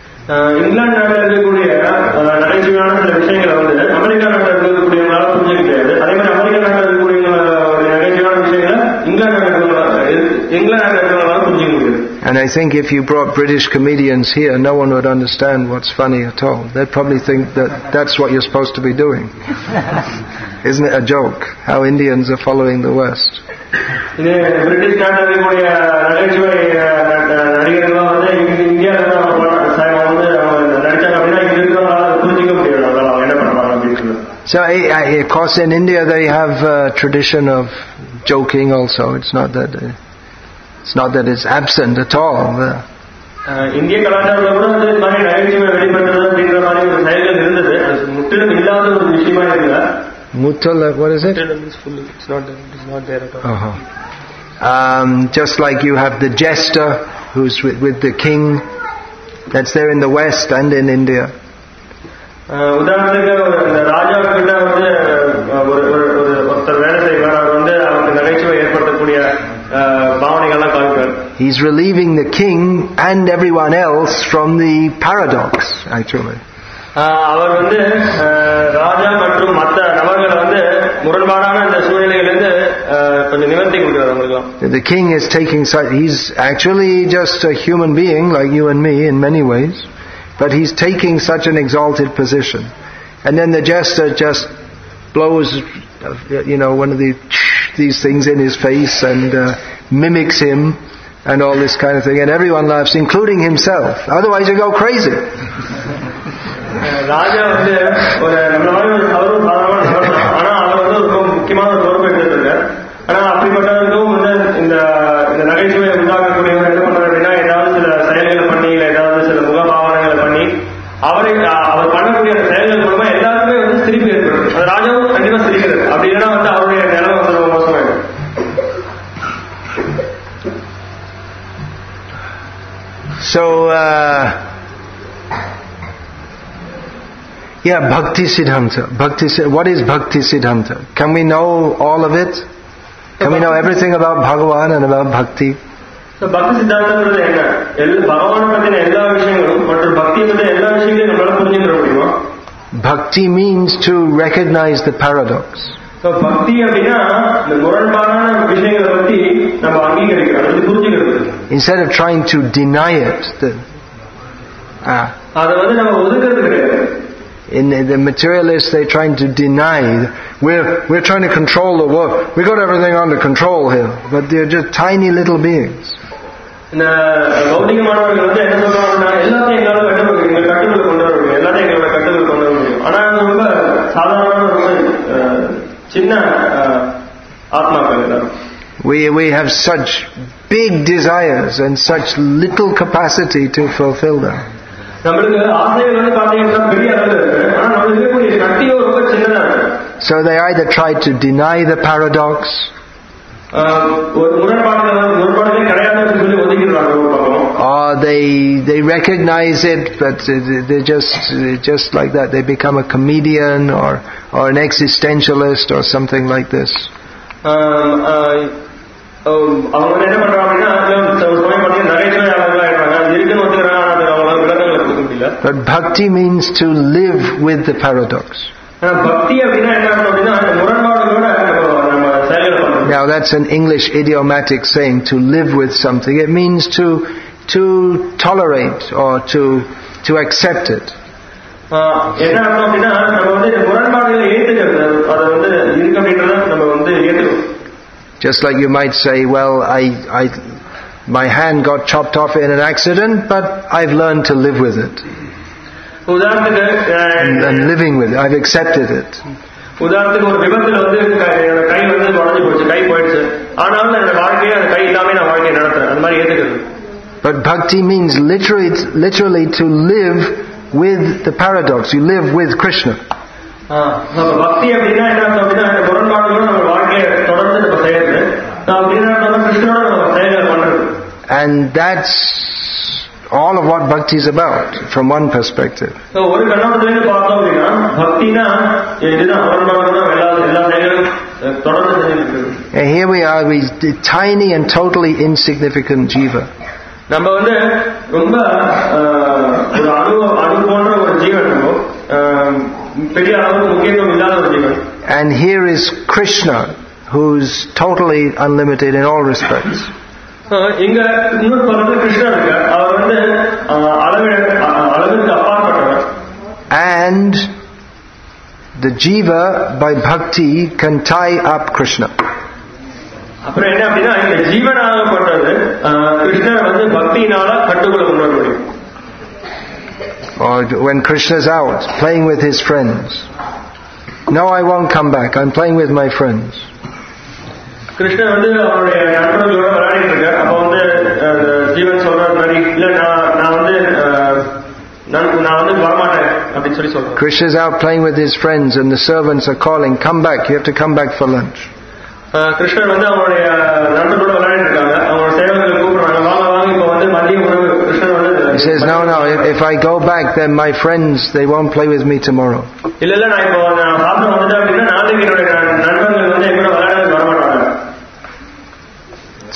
And I think if you brought British comedians here, no one would understand what's funny at all. They'd probably think that that's what you're supposed to be doing. Isn't it a joke how Indians are following the West? So, of course, in India they have a tradition of joking also. It's not that it's absent at all. இந்திய கலாச்சாரத்துல கூட வந்து இந்த மாதிரி நகைச்சுவை வெளிப்படுறது அப்படின்ற மாதிரி ஒரு செயல்கள் இருந்தது. அது முற்றிலும் இல்லாத ஒரு விஷயமா இல்ல. Mutala, what is it? It's not there at all. Just like you have the jester who's with the king, that's there in the West and in India. உதாரணத்துக்கு ராஜா கிட்ட வந்து ஒருத்தர் வேலை செய்வார், அவர் வந்து அவருக்கு நகைச்சுவை ஏற்படுத்தக்கூடிய பாவனைகள்லாம் காமிப்பார். He's relieving the king and everyone else from the paradox, actually. அவர் வந்து ராஜா மற்றும் மற்ற நபர்கள் வந்து முரண்பாடான அந்த சூழ்நிலையிலிருந்து கொஞ்சம் நிவர்த்தி கொடுக்கிறார் அவங்களுக்கு. The king is taking such, he's actually just a human being like you and me in many ways, but he's taking such an exalted position. And then the jester just blows, one of these things in his face and mimics him and all this kind of thing, and everyone laughs, including himself. Otherwise you go crazy. ராஜா வந்து ஒரு நம்மள மாதிரி ஒரு அவரும் சாதாரண நபர் தான். ஆனா அவர் வந்து ஒரு ரொம்ப முக்கியமான ஒரு பொறுப்பு எடுத்திருக்காரு. ஆனா அப்படிப்பட்டவருக்கும் வந்து இந்த நகைச்சுவையை உண்டாக்கக்கூடியவர் என்ன பண்றாரு அப்படின்னா, ஏதாவது சில செயல்களை பண்ணி இல்லை ஏதாவது சில முகபாவனைகளை பண்ணி அவர் பண்ணக்கூடிய அந்த செயல்கள் மூலமா எல்லாருமே வந்து சிரிப்பு ஏற்படும். அது ராஜாவும் கண்டிப்பா சிரிக்கிறது. அப்படி இல்லைன்னா வந்து அவருடைய நிலைமை வந்து ரொம்ப மோசமாயிடும். So Bhakti Siddhanta. What is Bhakti Siddhanta? Can we know all of it? Can we know everything about Bhagavan and about Bhakti? So Bhakti Siddhanta என்ன? பகவானை பத்தின எல்லா விஷயங்களும் மற்றும் பக்தியை பத்தின எல்லா விஷயங்களையும் நம்மளால புரிஞ்சுக்கிற முடியுமா? Bhakti means to recognize the paradox. So பக்தி அப்படின்னா இந்த முரண்பாடான விஷயங்களை பத்தி நம்ம அங்கீகரிக்கிறோம், அது புரிஞ்சுக்கிறது. Instead of trying to deny it, அதை வந்து நம்ம ஒதுக்குறது கிடையாது. In the materialists, they're trying to deny. We're trying to control the world. We got everything under control here, but they're just tiny little beings. இந்த பௌதிகமானவர்கள் வந்து என்ன சொல்றாங்கன்னா, எல்லாத்தையும் எங்களால கட்டுக்குள்ள கொண்டு வர முடியும், எல்லாத்தையும் எங்களோட கட்டுக்குள்ள கொண்டு வர முடியும். ஆனா ரொம்ப சாதாரண ரொம்ப சின்ன ஆத்மாக்கள் எல்லாரும். We have such big desires and such little capacity to fulfill them. நம்மளுக்கு ஆசைகள் வந்து பாத்தீங்கன்னா பெரிய அளவுல இருக்கு, ஆனா நம்மளுக்கு இருக்கக்கூடிய சக்தியோ ரொம்ப சின்னதா இருக்கு. So they either try to deny the paradox, ஒரு முரண்பாடுகளே கிடையாதுன்னு சொல்லி ஒதுக்கிடுறாங்க ஒரு பக்கம், or they recognize it, but they just like that they become a comedian or an existentialist or something like this. அவங்க என்ன பண்றாங்க அப்படின்னா சமயம் பார்த்தீங்கன்னா நகைச்சுவையாளர்களா இருக்காங்க, அது இருக்குன்னு ஒத்துக்கிறாங்க. But bhakti means to live with the paradox. Now that's an English idiomatic saying, to live with something. It means to tolerate or to accept it. Just like you might say, well, my hand got chopped off in an accident, but I've learned to live with it. And living with it, I've accepted it. உதாரணத்துக்கு ஒரு விபத்துல வந்து என்னோட கை வந்து உடைஞ்சு போச்சு, கை போயிடுச்சு, ஆனாலும் என்னோட வாழ்க்கையை அந்த கை இல்லாம நான் வாழ்க்கையை நடத்துறேன், அது மாதிரி ஏத்துக்கிறது. But bhakti means literally to live with the paradox. You live with Krishna. பக்தி அப்படின்னா என்ன அப்படின்னா முரண்பாடுகளும் நம்ம வாழ்க்கையை தொடர்ந்து நம்ம செய்யறது, அப்படின்னா கிருஷ்ணனோட நம்ம செயல்கள் பண்றது. And that's all of what bhakti is about from one perspective. ஒரு கண்ணோட்டத்திலிருந்து பார்த்தோம் அப்படின்னா பக்தினா இதுதான், முரண்பாடுகளும் எல்லா செயல்களும் தொடர்ந்து செஞ்சிருக்கு. And here we are, we tiny and totally insignificant jiva. நம்ம வந்து ரொம்ப ஒரு அணு போன்ற ஒரு ஜீவன், நம்ம பெரிய அளவுக்கு முக்கியத்துவம் இல்லாத ஒரு ஜீவன். And here is Krishna, who's totally unlimited in all respects. இங்க இன்னொரு பக்கத்துல கிருஷ்ணர் இருக்க, அவர் வந்து அளவிற்கு அப்பாற்பட்டவர். And the jiva by bhakti can tie up Krishna. அப்புறம் என்ன அப்படின்னா இந்த ஜீவனாகப்பட்டது கிருஷ்ணரை வந்து பக்தியினால கட்டுக்குள்ள கொண்டு வர முடியும். Or when Krishna is out playing with his friends, no, I won't come back, I'm playing with my friends. கிருஷ்ணர் வந்து அவருடைய நண்பர்களோட விளையாடிட்டு இருக்கார். அப்ப வந்து ஜீவன் சொல்ற மாதிரி இல்ல நான் வந்து வரமாட்டேன் அப்படின்னு சொல்லி சொல்றேன். Krishna is out playing with his friends and the servants are calling, come back, you have to come back for lunch. கிருஷ்ணர் வந்து அவருடைய நண்பர்களோட விளையாடிட்டு இருக்காங்க, அவங்களோட சேவகர்கள் கூப்பிடுறாங்க, வாங்க இப்ப வந்து மதிய உணவு. கிருஷ்ணர் வந்து he says, no, if I go back then my friends, they won't play with me tomorrow. இல்ல நான் இப்போ சாப்பிட வந்துட்டேன் அப்படின்னா நாளைக்கு என்னுடைய நண்பர்கள் வந்து எங்கூட விளையாட வரமாட்டாங்க.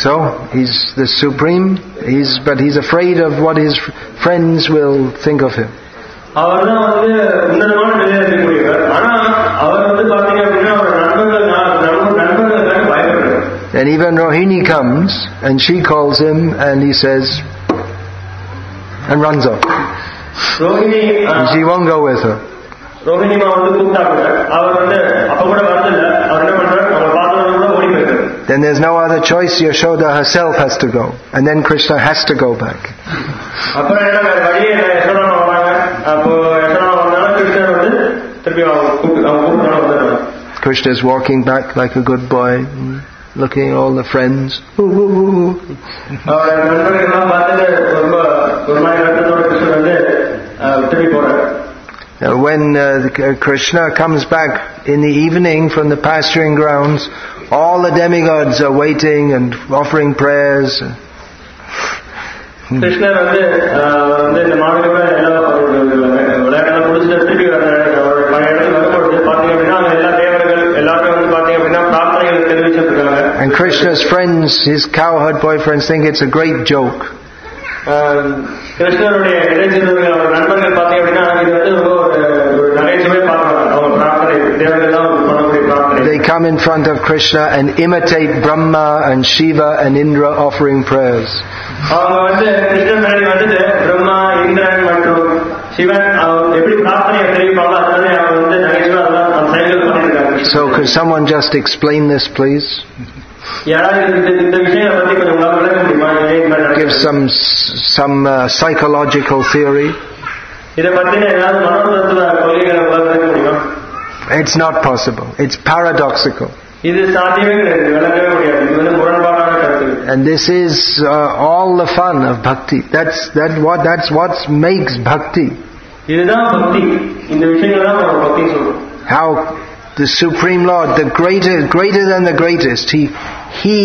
so. He's the supreme, but he's afraid of what his friends will think of him. அவர் தான் வந்து உன்னதமான நிலையில இருக்கக்கூடியவர். ஆனா அவர் வந்து பாத்தீங்க அப்படின்னா அவர் நண்பர்களுக்காக பயப்படுறார். And even Rohini comes and she calls him and he says and runs off. Rohini She won't go with her. ரோஹிணிமா வந்து கூப்பிட்டாங்க. அவர் வந்து அப்ப கூட வரல. அவர் என்ன பண்றாரு? அவரை பார்த்தவங்க கூட ஓடி போயிட்டாரு. Then there's no other choice. Yashoda herself has to go, and then Krishna has to go back. அப்புறம் என்ன வழியே யசோதா வராங்க. அப்போ யசோதா வந்தாலும் கிருஷ்ணர் வந்து திருப்பி அவங்க கூப்பிட்டு வந்துடுறாங்க. Krishna is walking back like a good boy, looking at all the friends. அவர் நண்பர்களெல்லாம் பார்த்துட்டு ரொம்ப ஒரு மாதிரி கட்டத்தோட கிருஷ்ணர் வந்து திருப்பி போறாரு. When Krishna comes back in the evening from the pasturing grounds, all the demigods are waiting and offering prayers. கிருஷ்ணர் வந்து இந்த மாதத்துல எல்லாம் விளையாட்டெல்லாம் முடிச்சுட்டு திருப்பி அவரோட பழைய இடத்துல வரும்பொழுது பாத்தீங்க அப்படின்னா எல்லா தேவர்கள் எல்லாருமே வந்து பாத்தீங்க அப்படின்னா பிரார்த்தனைகள் தெரிவிச்சிட்டு இருக்காங்க. And Krishna's friends, his cowherd boyfriends, think it's a great joke. கிருஷ்ணருடைய இடைச்செல்வர்கள் அவர் நண்பர்கள் பாத்தீங்க அப்படின்னா இது வந்து ஒரு நகைச்சுவை பார்க்கறாங்க. அவங்க பிரார்த்தனை தேவர்கள் எல்லாம் பண்ணக்கூடிய பிரார்த்தனை. They come in front of Krishna and imitate Brahma and Shiva and Indra offering prayers. அவங்க வந்து கிருஷ்ணன் முன்னாடி வந்துட்டு பிரம்மா இந்திரன் மற்றும் சிவன் எப்படி பிரார்த்தனையை தெரிவிப்பாங்க அதனால அவங்க வந்து நகைச்சுவை அதெல்லாம் அந்த செயல்கள் பண்ணிட்டு இருக்காங்க. So could someone just explain this, please? யாராவது இந்த விஷயம் பத்தி கொஞ்சம் உங்களுக்கு விளக்க முடியுமா? Give some psychological theory. இதை பத்தின ஏதாவது மனோதத்துவ கொள்கைகளை விளக்க முடியுமா? It's not possible. It's paradoxical. இது சாத்தியமே கிடையாது, விளக்கவே முடியாது. இது வந்து முரண்பாடான கருத்து. And this is all the fun of bhakti. That's what makes bhakti. இதுதான் பக்தி. இந்த விஷயங்கள் தான் நம்ம பக்தி சொல்றோம். How the Supreme Lord, the greater than the greatest, he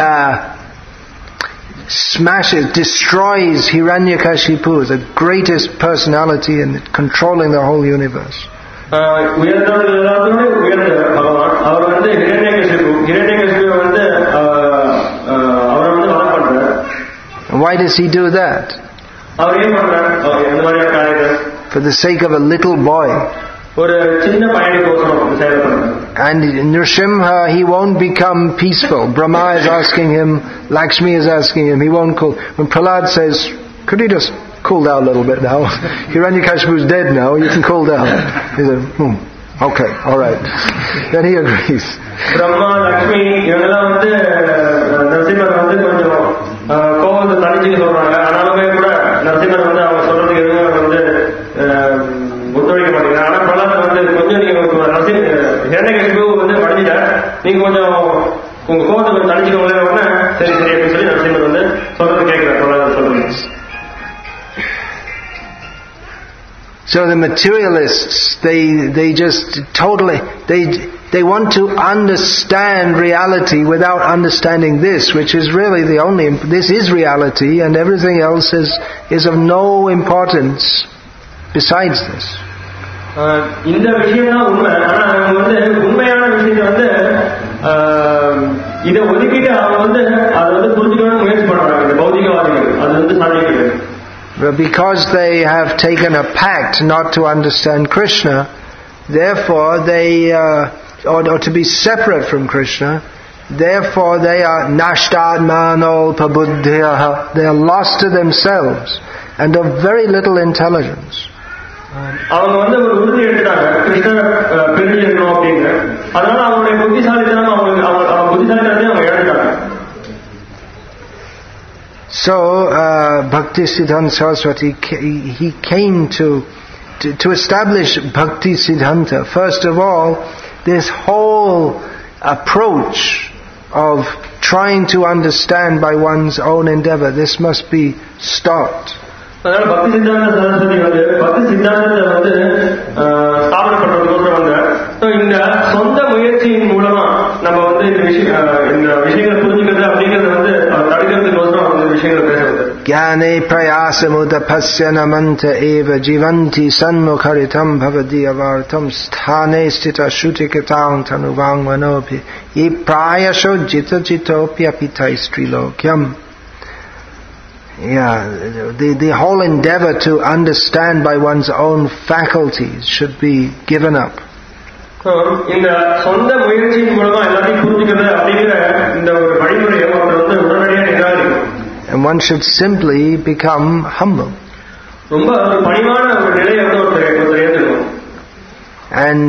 smashes, destroys Hiranyakashipu, the greatest personality in controlling the whole universe. உயர்ந்தவர் எல்லாத்தோட உயர்ந்தவர் பகவான். அவர் வந்து ஹிரண்யகசிபு வந்து அவரை வந்து வதம் பண்றார். Why does he do that? அவர் ஏன் பண்றார்? அந்த மாதிரியான காரியத்தை for the sake of a little boy. ஒரு சின்ன பையனுக்கு சேவை பண்றார். And Nrsimha, he won't become peaceful. Brahma is asking him, Lakshmi is asking him, he won't cool. When Prahlad says, could you just cool down a little bit now? Hiranyakashipu is dead now, you can cool down. He said, okay, alright. Then he agrees. Brahma, Lakshmi, இவங்கெல்லாம் வந்து நரசிம்மர் வந்து கொஞ்சம் கோபத்தை தனிச்சுக்க சொல்றாங்க. ஆனாலுமே கூட நரசிம்மர் வந்து அவங்க சொல்றதுக்கு எதுவும் வந்து ஒத்துழைக்க மாட்டேங்கிறாங்க. ஆனா பிரலாத் வந்து கொஞ்சம் நீங்க ஹிரண்யகசிபு வந்து மடிஞ்சிட்ட நீங்க கொஞ்சம் உங்க கோபத்தை கொஞ்சம் தனிச்சுக்கோங்களே அப்படின்னா சரி அப்படின்னு சொல்லி நரசிம்மர் வந்து சொல்றது கேட்கிறார். பிரலாத் சொல்றீங்க. So the materialists, they just totally, they want to understand reality without understanding this, which is really this is reality and everything else is of no importance besides this. இந்த விஷயம் தான் உண்மை. ஆனா அவங்க வந்து உண்மையான விஷயத்தை வந்து இதை ஒதுக்கிட்டு அவங்க வந்து அதை வந்து புரிஞ்சுக்கணும்னு முயற்சி பண்றாங்க. இந்த பௌதிகவாதிகள் அது வந்து சாதிக்கிறது. Because they have taken a pact not to understand Krishna, therefore they, or to be separate from Krishna, therefore they are nashtadmanolpabuddhyaha, they are lost to themselves and of very little intelligence. அவங்க வந்து ஒரு உறுதி எடுத்தாங்க கிருஷ்ணர் பிரிஞ்சிருக்கணும் அப்படின்னு. அதனால அவங்களுடைய புத்திசாலித்தனம் அவங்க புத்திசாலித்தனத்தையும் அவங்க இழந்துட்டாங்க. So Bhaktisiddhanta Saraswati, he came to establish Bhakti Siddhanta. First of all, this whole approach of trying to understand by one's own endeavor, this must be stopped. அதனால பக்தி சித்தாந்த சரஸ்வதி வந்து பக்தி சித்தாந்தத்தை வந்து ஸ்தாபனப்படுறதுக்கோசரம் வந்து இந்த சொந்த முயற்சியின் மூலமா நம்ம வந்து இந்த விஷயங்களை புரிஞ்சுக்கிறது அப்படிங்கறது வந்து தடுக்கிறதுக்கோசரம் வந்து விஷயங்களை பேசுறது. Jnane prayasamudapasya namanta eva jivanti sanmukharitam bhavadiyavartam sthane stita shutikatang tanuvang manopi ye prayasho jita jitopya pitaistrilokyam. Yeah, the whole endeavor to understand by one's own faculties should be given up. இந்த சொந்த முயற்சியின் மூலமா எல்லாத்தையும் புரிஞ்சுக்கிறது அப்படிங்கிற இந்த ஒரு வழிமுறையை அவர் வந்து உடனடியாக நிராகரிக்கும். And one should simply become humble. ரொம்ப ஒரு பணிவான ஒரு நிலையை வந்து ஒருத்தர் ஏற்றுக்கணும். And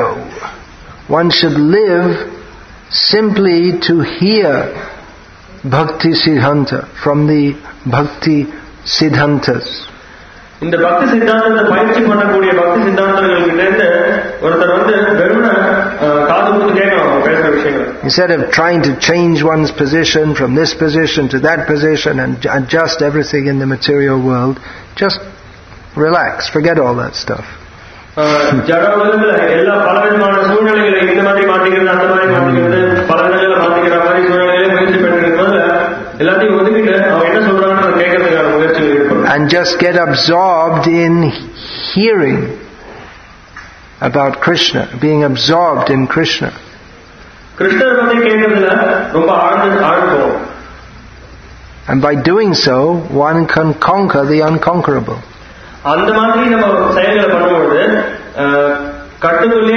one should live simply to hear Bhakti Siddhanta from the Bhakti Siddhantas. இந்த பக்தி சித்தாந்தத்தை பயிற்சி பண்ணக்கூடிய பக்தி சித்தாந்தங்கள் கிட்ட இருந்து ஒருத்தர் வந்து வெறும் காது கொடுத்து கேட்கணும் பேசுற விஷயங்கள். Instead of trying to change one's position from this position to that position and adjust everything in the material world, just relax, forget all that stuff. ஜட உலகத்துல எல்லா பலவிதமான சூழ்நிலைகளை இந்த மாதிரி மாத்திக்கிறது அந்த மாதிரி மாத்திக்கிறது பல நிலைகளை மாத்திக்கிற மாதிரி சூழ்நிலைகளை முயற்சி பண்ணிருக்கிறதுல எல்லாத்தையும் ஒதுக்கிட்டு அவங்க என்ன சொல்றாங்கன்னு அதை கேட்கறதுக்கான முயற்சிகள் ஈடுபடும். And just get absorbed in hearing about Krishna, being absorbed in Krishna. கிருஷ்ணர் பத்தி கேட்கறதுல ரொம்ப ஆழ்ந்து. And by doing so, one can conquer the unconquerable. அந்த மாதிரி நம்ம செயல்களை பண்ணும்போது கட்டுக்குள்ளே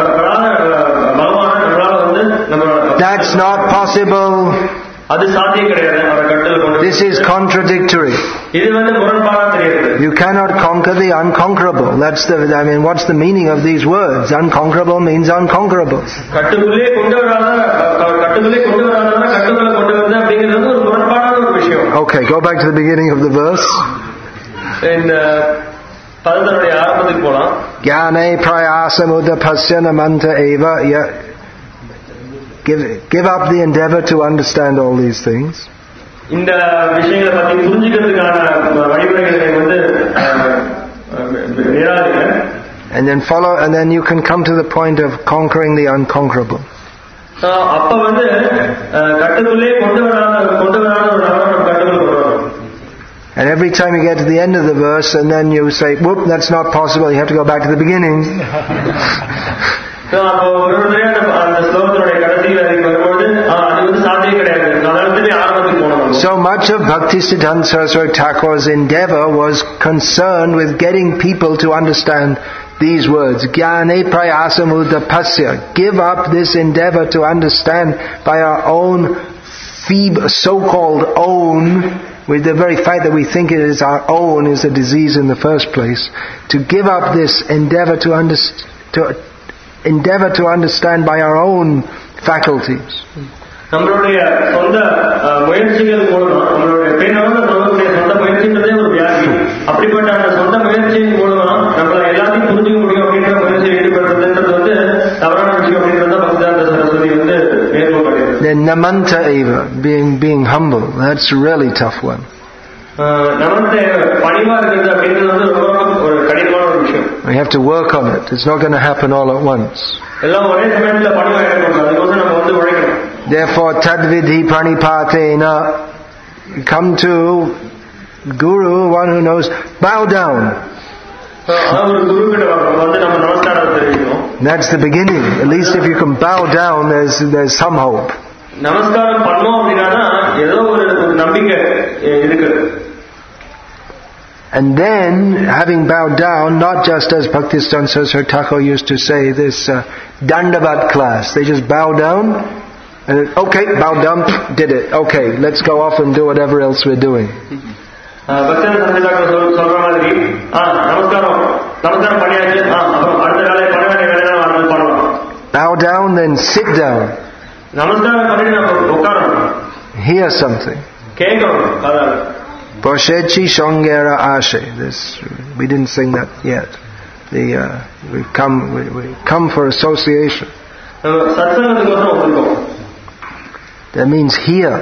பலமான நம்மளால வந்து நம்ம. That's not possible. அது சாத்தியம் கிடையாது. அவரை கட்டுல கொண்டு. This is contradictory. இது வந்து முரண்பாடா தெரியுது. You cannot conquer the unconquerable. What's the meaning of these words? Unconquerable means unconquerable. கட்டுக்குள்ளே கொண்டு வராத கட்டுக்குள்ளே கொண்டு வருது அப்படிங்கிறது ஒரு முரண்பாடான ஒரு விஷயம். Okay, go back to the beginning of the verse. இந்த பதத்தினுடைய ஆரம்பத்துக்கு போலாம். Jnane prayasamudapasya namanta eva. Give up the endeavor to understand all these things. இந்த விஷயங்களை பத்தி புரிஞ்சுக்கிறதுக்கான வழிமுறைகளை வந்து நிராகரிங்க. And then follow, and then you can come to the point of conquering the unconquerable. அப்ப வந்து கட்டுக்குள்ளே கொண்டு வராத ஒரு நபரை கட்டுக்குள்ள கொண்டு வரணும். And every time you get to the end of the verse and then you say, whoop, that's not possible, you have to go back to the beginning. அப்போ ஒரு அந்த ஸ்லோகத்தினுடைய கடைசியில் வரும்போது அது வந்து சாத்தியம் கிடையாது. ஆரம்பத்துக்கு போகணும். So much of Bhaktisiddhanta Saraswati Thakur's endeavor was concerned with getting people to understand these words. Jnane prayasamudapasya. Give up this endeavor to understand by our own so-called own, with the very fact that we think it is our own is a disease in the first place. To give up this endeavor to understand by our own faculties. நம்மளுடைய சொந்த முயற்சிகள் மூலமா நம்மளுடைய சொந்த முயற்சின்றதே ஒரு வியாதி. அப்படிப்பட்ட அந்த சொந்த முயற்சியின் மூலமா நம்மள எல்லாத்தையும் புரிஞ்சுக்க முடியும் அப்படின்ற முயற்சியில் ஈடுபடுறதுன்றது வந்து தவறான விஷயம் அப்படின்றத பக்திவேதாந்த சரஸ்வதி வந்து மேற்கொள்கிறது. Then namanta eva, being humble, that's a really tough one. நமந்த பணிவா இருக்கிறது அப்படின்றது வந்து ரொம்ப ஒரு கடினமான ஒரு விஷயம். We have to work on it. It's not going to happen all at once. எல்லாம் ஒரே சமயத்துல பணிவா இருக்கணும். அதுக்கோசம் நம்ம வந்து உழைக்கணும். Therefore, tadvidhi pranipatena, come to Guru, one who knows, bow down. That's the beginning. At least if you can bow down, there's some hope. நமஸ்காரம் பண்ணோம் அப்படின்னா ஏதோ ஒரு நம்பிக்கை இருக்கு. And then, having bowed down, not just as Bhaktisiddhanta Saraswati Thakur used to say, this Dandavat class, they just bow down, and okay, bow down, did it, okay, let's go off and do whatever else we're doing. Bow down, then sit down. Hear something. Poshechi Shongera Ashe. We didn't sing that yet. We come for association. That means hear.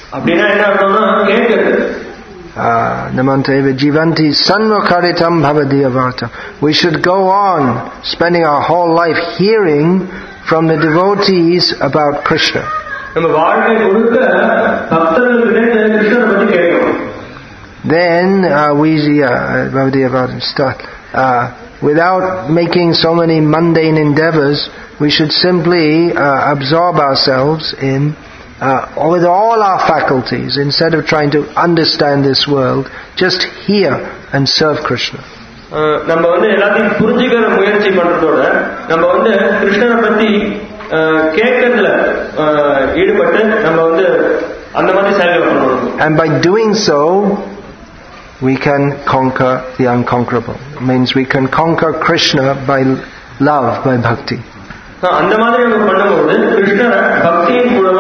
Namanteva jivanti sanmukaritam bhavadiyavartam. We should go on spending our whole life hearing from the devotees about Krishna. then without making so many mundane endeavors, we should simply absorb ourselves in with all our faculties, instead of trying to understand this world, just hear and serve Krishna. நம்ம எல்லாத்தையும் புரிஞ்சுக்கிற முயற்சி பண்றதோட நம்ம கிருஷ்ணரை பத்தி கேட்கறதுல ஈடுபட்டு நம்ம அந்த மாதிரி செயல்கள் பண்ணணும். And by doing so, we can conquer the unconquerable. It means we can conquer Krishna by love, by bhakti. அந்த மாதிரி நம்ம பண்ணும்போது கிருஷ்ணரை பக்தியின் மூலமா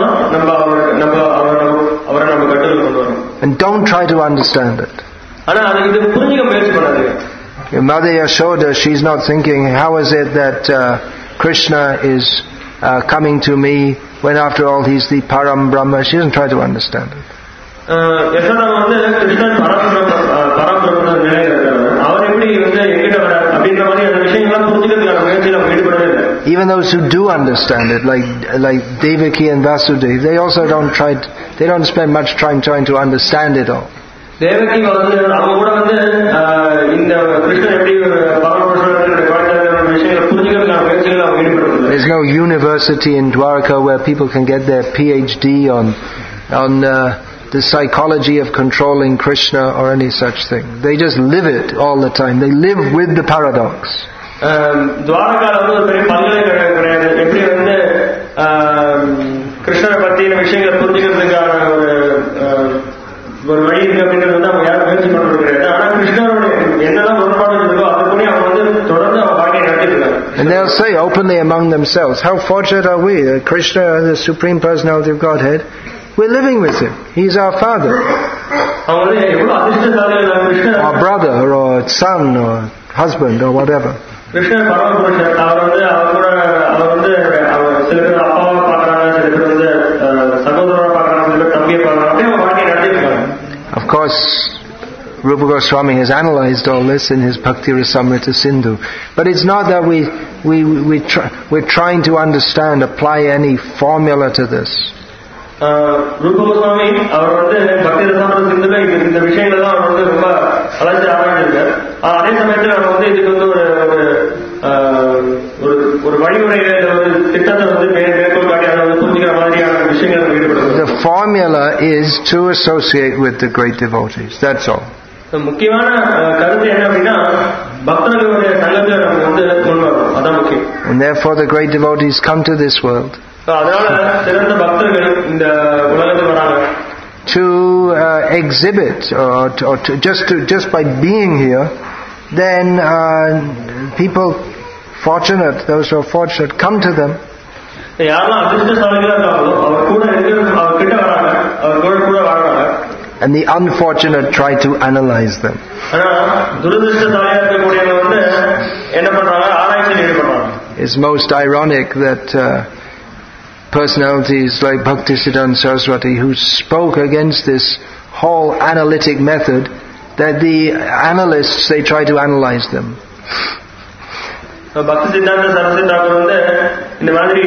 அவரை நம்ம கட்டுக்குள்ள கொண்டு வரணும். And don't try to understand it. ஆனா இது புரிஞ்சுக்க முயற்சி பண்ணாதீங்க. Your mother Yashoda, she's not thinking, how is it that Krishna is coming to me when after all he's the Param Brahma? She doesn't try to understand it. Yashoda Krishnan பரம்பிரம்ம நிலையில இருக்கிறவர், அவர் எப்படி எங்கிட்ட வர அப்படின்ற மாதிரி அந்த விஷயங்கள்லாம் புரிஞ்சுக்கிறதுக்கான முயற்சியில ஈடுபடவே இல்லை. Even those who do understand it, like Devaki and Vasudeva, they also they don't spend much time trying to understand it all. Devaki அவங்க கூட இந்த கிருஷ்ணன் எப்படி விஷயங்களை புரிஞ்சுக்கிறதுக்கான முயற்சிகள் அவங்க ஈடுபடுறது. There's no university in Dwarka where people can get their PhD on the psychology of controlling Krishna or any such thing. They just live it all the time. They live with the paradox. துவாரகால ஒரு பெரிய பல்கலைக்கழகம் கிடையாது. எப்படி கிருஷ்ணரை பத்தின விஷயங்களை புரிஞ்சுக்கிறதுக்கான ஒரு வழி இருக்கு அப்படின்றது அவங்க யாரும் முயற்சி பண்றது கிடையாது. ஆனா கிருஷ்ணருடைய என்னதான் முரண்பாடு இருக்கோ அதுக்குமே அவங்க தொடர்ந்து அவங்க வாழ்க்கையை நடத்திட்டு இருக்காங்க. And they'll say openly among themselves, how fortunate are we that Krishna, the Supreme Personality of Godhead, we're living with him. He's our father, or brother, or son, or husband, or whatever. கிருஷ்ணர் பரமபுருஷர். அவர் சில பேர் அப்பாவை பார்க்கறாங்க, சில பேர் சகோதரரை பார்க்கறாங்க, சில பேர் தம்பியை பார்க்கறாங்க. அப்படியே அவங்க வாழ்க்கையை நடத்திட்டு இருக்காங்க. Of course, Rupa Goswami has analyzed all this in his Bhakti Rasamrita Sindhu. But it's not that we're trying to understand, apply any formula to this. ரூப கோஸ்வாமி அவர் பக்தி ரசாமர சிந்துல இந்த விஷயங்கள்லாம் அவர் ரொம்ப அழைச்சி ஆராய்ச்சிருக்கார். அதே சமயத்தில் அவர் இதுக்கு ஒரு வழிமுறையை ஒரு திட்டத்தை மேற்கோள் காட்டி அதை புரிஞ்சுக்கிற மாதிரியான விஷயங்கள் ஈடுபடுறது. The formula is to associate with the great devotees. That's all. முக்கியமான கருத்து என்ன அப்படின்னா பக்தர்களுடைய சங்கத்தில் நம்ம கொண்டு வரணும். அதான் முக்கியம். And therefore the great devotees come to this world to exhibit, or just by being here, then people fortunate, those who are fortunate, come to them. And the unfortunate try to analyze them. It's most ironic that personalities like Bhaktisiddhanta Saraswati, who spoke against this whole analytic method, that the analysts, they try to analyze them. Bhaktisiddhanta Saraswati இந்த மாதிரி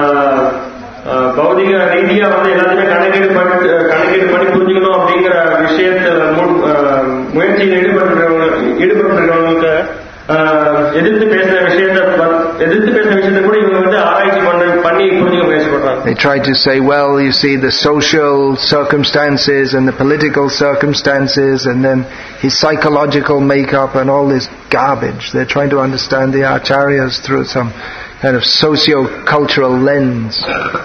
பௌதிக ரீதியா எல்லாத்தையுமே கணக்கீடு பண்ணி புரிஞ்சுக்கணும் அப்படிங்கிற விஷயத்தை முயற்சியில் ஈடுபட்டிருக்கிறவங்களுக்கு எதிர்த்து பேசின விஷயத்தை கூட இவங்க ஆராய்ச்சி பண்ணி புரிஞ்சுக்க முயற்சி பண்றாங்க. They try to say, well, you see the social circumstances and the political circumstances and then his psychological makeup and all this garbage. They're trying to understand the acharyas through some kind of socio-cultural lens.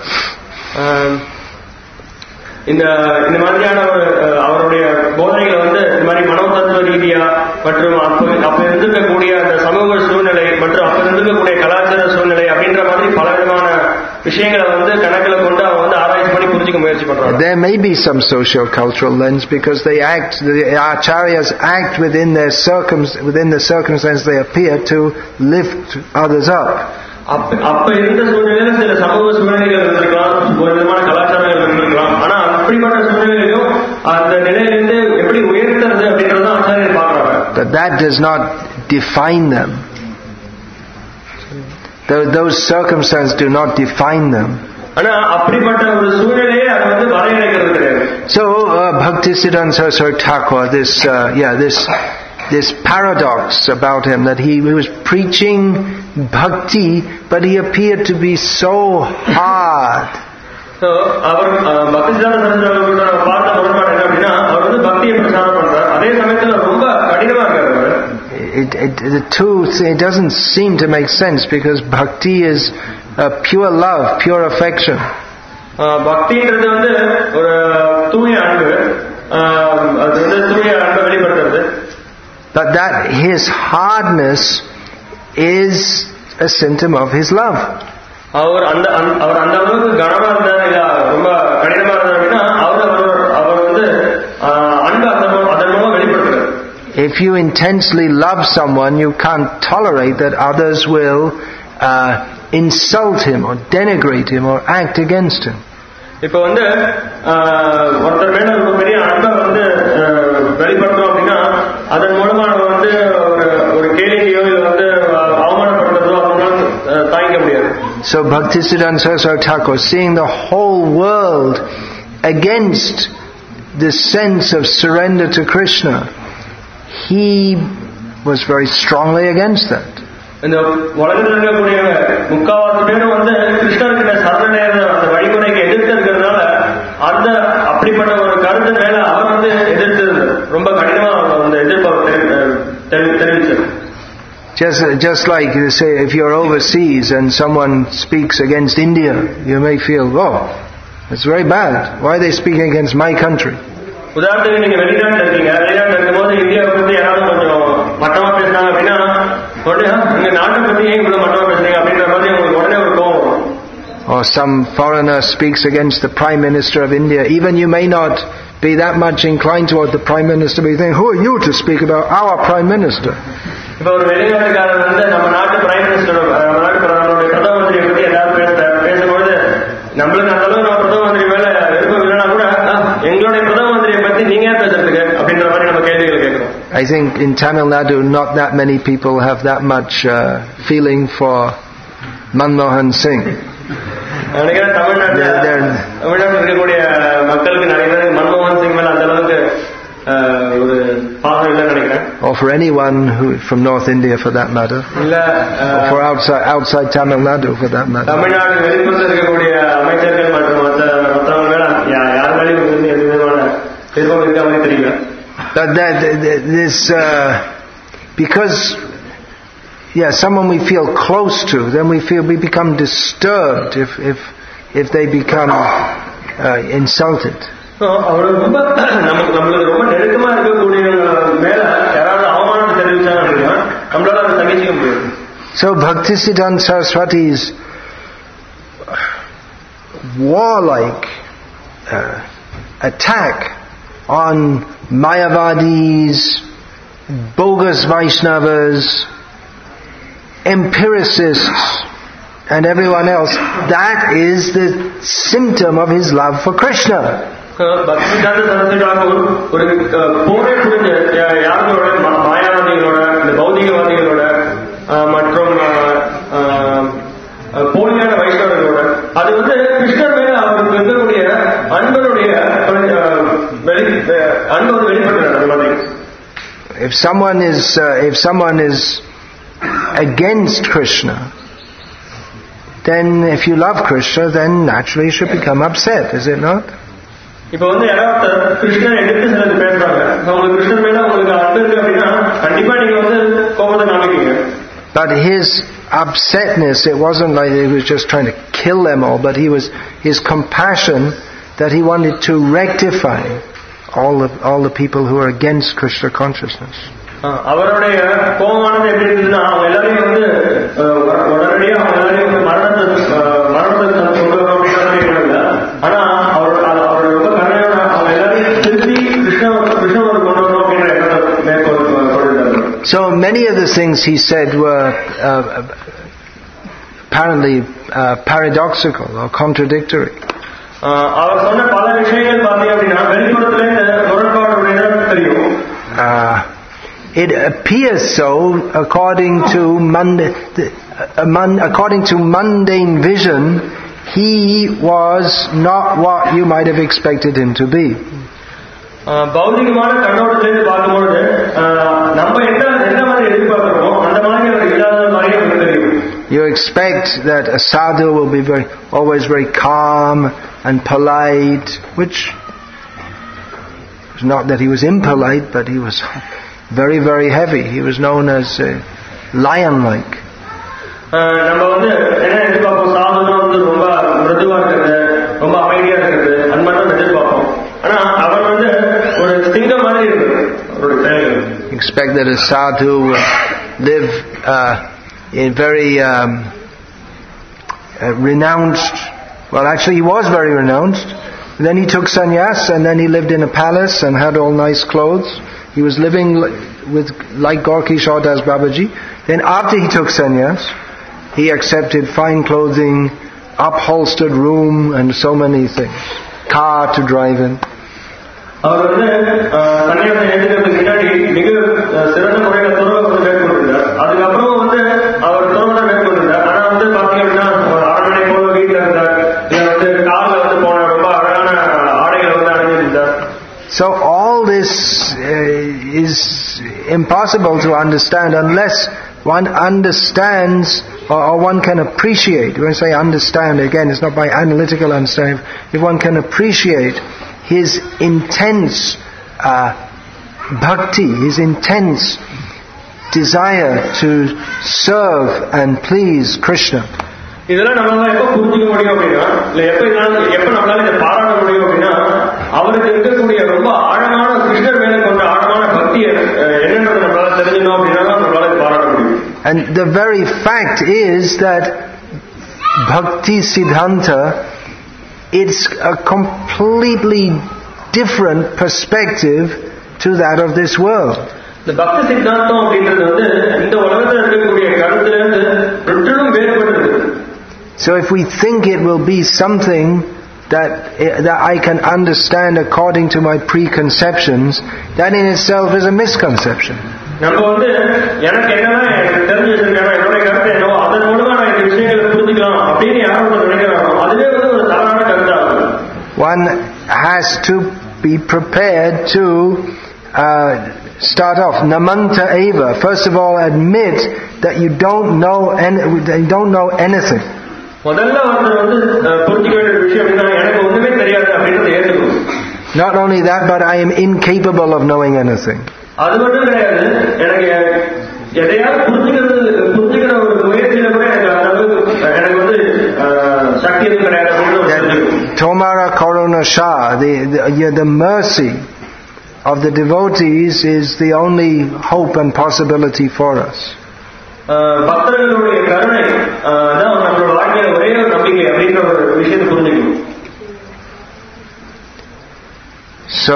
இந்த மாதிரியான அவருடைய போதனைகள் இந்த மாதிரி மனோதத்துவ ரீதியா மற்றும் அப்ப இருந்திருக்கக்கூடிய அந்த சமூக சூழ்நிலை மற்றும் அப்ப இருந்திருக்கக்கூடிய கலாச்சார சூழ்நிலை அப்படின்ற மாதிரி பல விதமான விஷயங்களை கணக்கில் கொண்டு அவங்க ஆராய்ச்சி பண்ணி புரிஞ்சுக்க முயற்சி பண்றாங்க. There may be some socio-cultural lens because the acharyas act within the circumstance they appear to lift others up. அப்ப இருந்த சூழ்நிலையில சில சமூக சூழ்நிலைகள் இருந்திருக்கலாம், ஒரு விதமான கலாச்சாரங்கள் இருந்திருக்கலாம். ஆனா அப்படிப்பட்ட சூழ்நிலையிலும் அந்த நிலையிலிருந்து எப்படி உயர்த்துறது அப்படின்றத ஆச்சாரியர் பார்க்கறாங்க. But that does not define them. Those circumstances do not define them. ஆனா அப்படிப்பட்ட ஒரு சூழ்நிலையே அது வந்து வரையறுக்கிறது கிடையாது. So Bhaktisiddhanta Saraswati Thakur, this paradox about him, that he was preaching bhakti but he appeared to be so hard. So அவர் பக்திசித்தாந்த சரஸ்வதியோட பார்த்த முரண்பாடு என்ன அப்படின்னா, அவர் வந்து பக்தியை பிரச்சாரம் பண்றார், அதே சமயத்துல ரொம்ப கடினமா இருக்காரு. It doesn't seem to make sense, because bhakti is pure love, pure affection. பக்தின்றது வந்து ஒரு தூய அன்பு, அது வந்து தூய அன்பை வெளிப்படுத்துறது. But that his hardness is a symptom of his love. அவர் அந்த அளவுக்கு கனமா இருந்தாரு, இல்ல ரொம்ப கடினமா இருந்தாரு அப்படின்னா அவர் வந்து அன்பு அதன் மூலம் வெளிப்படுத்துறாரு. If you intensely love someone, you can't tolerate that others will insult him or denigrate him or act against him. இப்ப வந்து ஒருத்தர் மேல ஒரு பெரிய அன்பை வந்து வெளிப்படுத்துறோம் அப்படின்னா அதன் மூலமா வந்து ஒரு கேளிக்கையோ இல்ல வந்து அவமானப்படுறதோ அவங்களால தாங்கிக்க முடியாது. So Bhaktisiddhanta Saraswati Thakur, seeing the whole world against this sense of surrender to Krishna, he was very strongly against that. இந்த உலகத்தில் இருக்கக்கூடிய முக்காவாசி பேரும் வந்து கிருஷ்ணர்கிட்ட சரணடைகிற அந்த வழிமுறைக்கு எதிர்த்து இருக்கிறதுனால அந்த அப்படிப்பட்ட ஒரு கருத்து மேல அவர் வந்து எதிர்த்து ரொம்ப கடினமா அந்த எதிர்ப்பு தெரிவிச்சார். Just like you say, if you're overseas and someone speaks against India, you may feel, oh, it's very bad. Why are they speaking against my country? உதாரணத்துக்கு நீங்க வெளிநாட்டுல இருக்கீங்க, வெளிநாட்டுல இருக்கும்போது இந்தியாவை பத்தி யாராவது கொஞ்சம் மட்டமா பேசினாங்க அப்படின்னா உடனே எங்க நாட்டை பத்தி ஏன் இவ்வளவு மட்டமா பேசுறீங்க அப்படின்ற மாதிரி உங்களுக்கு உடனே ஒரு கோபம் வரும். Or some foreigner speaks against the Prime Minister of India. Even you may not be that much inclined toward the Prime Minister, but you think, who are you to speak about our Prime Minister? இப்ப ஒரு வெளிநாட்டுக்காரர் வந்து நம்ம நாட்டு prime minister, நம்ம நாட்டு பிரதம மந்திரியை பத்தி ஏதாவது பேசும்போது நம்மளுக்கு அந்த அளவு நம்ம பிரதம மந்திரி மேல விருப்பம் இல்லைன்னா கூட எங்களுடைய பிரதம மந்திரியை பத்தி நீங்க ஏன் பேசுறதுக்கு அப்படின்ற மாதிரி நம்ம கேள்விகள் கேட்கிறோம். I think in Tamil Nadu not that many people have that much feeling for Manmohan Singh. நினைக்கிறேன் தமிழ்நாட்டில் இருக்கக்கூடிய மக்களுக்கு நிறைய பேர் மன்மோகன் சிங் மேல அந்த அளவுக்கு ஒரு பாசம் இல்லைன்னு நினைக்கிறேன். Or for anyone who from North India for that matter. இல்ல or for outside Tamil Nadu for that matter. Tamil Nadu வெளிப்புறத்தில் இருக்கக்கூடிய அமைச்சர்கள் மற்றும் மற்றவங்க மேல யார் மேலேயும் எந்த விதமான விருப்பம் இருக்க மாதிரி தெரியல. But this because someone we feel close to, then we become disturbed if they become insulted. நம்மளுக்கு ரொம்ப நெருக்கமா இருக்கக்கூடிய மேல யாராவது அவமானம் தெரிவிச்சாங்க அப்படின்னா நம்மளால அதை சகிச்சுக்க முடியாது. So Bhaktisiddhanta Saraswati's warlike attack on Mayavadis, bogus Vaishnavas, empiricists and everyone else, that is the symptom of his love for Krishna. பக்திசித்தாந்த Saraswati ஒரு போரை புரிஞ்ச யாரோட மாயாவாதிகளோட இந்த பௌதிகவாதிகளோட மற்றும் போலியான வைஷ்ணவர்களோட அது வந்து கிருஷ்ணர் மேல அவருக்கு இருக்கக்கூடிய அன்பனுடைய அன்பு வந்து வெளிப்படுத்துறாரு. If someone is against Krishna, then if you love Krishna, then naturally you should become upset, is it not? இப்ப வந்து யாராவது கிருஷ்ணன் எடுத்து சிலது பேசுறாங்க, உங்களுக்கு கிருஷ்ணன் மேல உங்களுக்கு அன்பு இருக்கு அப்படின்னா கண்டிப்பா நீங்க வந்து கோபத்தை காமிப்பீங்க. But his upsetness, it wasn't like he was just trying to kill them all, but his compassion that he wanted to rectify all the people who are against Krishna consciousness. அவருடைய கோபமானது எப்படி இருந்ததுன்னா அவங்க எல்லாரையும் வந்து உடனடியா அவங்க எல்லாரையும் வந்து மரணத்தை கொண்டு வரும் அப்படின்னா ஆனா அவருடைய ரொம்ப கருணையோட அவங்க எல்லாரையும் திருப்பி கிருஷ்ணவர் கொண்டு வரும் அப்படின்ற எண்ணத்தை மேற்கொண்டு. So many of the things he said were apparently paradoxical or contradictory. அவர் சொன்ன பல விஷயங்கள் பார்த்தீங்க அப்படின்னா வெளிப்புறத்துல இந்த முரண்பாடு தெரியும். It appears so according to mundane vision. he was not what you might have expected him to be. பௌதிகமான கண்ணோட்டத்திலிருந்து பார்க்கும்போது நம்ம என்ன மாதிரி எதிர்பார்க்கிறோமோ அந்த மாதிரி அவர் இல்லாத மாதிரி அவருக்கு தெரியும். You expect that a sadhu will be always very calm and polite, which is not that he was impolite, but he was very, very heavy. He was known as lion-like. நம்ம என்ன எதிர்பார்ப்போம், சாதுனா ரொம்ப மிருதுவா இருக்கிறது, ரொம்ப அமைதியா இருக்கிறது, அந்த மாதிரி தான் எதிர்பார்ப்போம். ஆனா அவர் ஒரு சிங்கம் மாதிரி இருக்கிறது. Expect that a sadhu will live in very renounced. Well, actually, he was very renounced. Then he took sannyas, and then he lived in a palace and had all nice clothes. He was living like Gorky Shawdas Babaji. Then after he took sannyas, he accepted fine clothing, upholstered room, and so many things. Car to drive in. அவர் சன்னியாசம் ஏற்றுக்கிறதுக்கு முன்னாடி மிக சிறந்த முறையில துறவரத்தை மேற்கொண்டிருந்தார். அதுக்கப்புறம் அவர் துறவரத்தை மேற்கொண்டிருந்தார். ஆனா பாத்தீங்க அப்படின்னா அரண்மனை போல வீட்டுல இருந்தார், இல்ல கார்ல போன ரொம்ப அழகான ஆடைகளை அணிஞ்சிருந்தார். So all this is impossible to understand unless one understands or one can appreciate. When I say understand, again, it's not by analytical understanding. If one can appreciate his intense bhakti, his intense desire to serve and please Krishna. இதெல்லாம் நம்மளால எப்ப புரிஞ்சுக்க முடியும் அப்படின்னா, எப்ப நம்மளால இதை பாராட்ட முடியும் அப்படின்னா, அவருக்கு இருக்கக்கூடிய ரொம்ப ஆழமான கிருஷ்ணர் மேல கொண்ட ஆழமான பக்தி என்னன்றது நம்மளால தெரிஞ்சுக்கணும் அப்படின்னா நம்மளால பாராட்ட முடியும். And the very fact is that Bhakti Siddhanta, it's a completely different perspective to that of this world. The Bhakti Siddhanta அப்படின்றது இந்த உலகத்துல இருக்கக்கூடிய கருத்திலிருந்து முற்றிலும் வேறுபட்டது. So if we think it will be something that I can understand according to my preconceptions, that in itself is a misconception. நம்ம எனக்கு தெரிஞ்சு வச்சிருக்கேன், என்னுடைய கருத்து என்னோ அதன் மூலமா நான் இந்த விஷயங்களை புரிஞ்சுக்கலாம் அப்படின்னு யாரும் நினைக்கிறாரோ அதுவே ஒரு தவறான கருத்தாகும். One has to be prepared to start off namanta eva. First of all, admit that you don't know anything. முதல்ல புரிஞ்சுக்க வேண்டிய விஷயம் எனக்கு ஒண்ணுமே தெரியாது அப்படின்றத ஏற்றுக்கணும். Not only that, but I am incapable of knowing anything. அது மட்டும் கிடையாது, எனக்கு எதையாவது புரிஞ்சுக்கிற ஒரு முயற்சியில கூட எனக்கு சக்தி எதுவும் கிடையாது. Tomara Karuna Shah, the mercy of the devotees is the only hope and possibility for us. பக்தர்களுடைய கருணை தான் நம்மளோட வாழ்க்கையில ஒரே ஒரு நம்பிக்கை அப்படின்ற ஒரு விஷயத்தை புரிஞ்சுக்கணும். So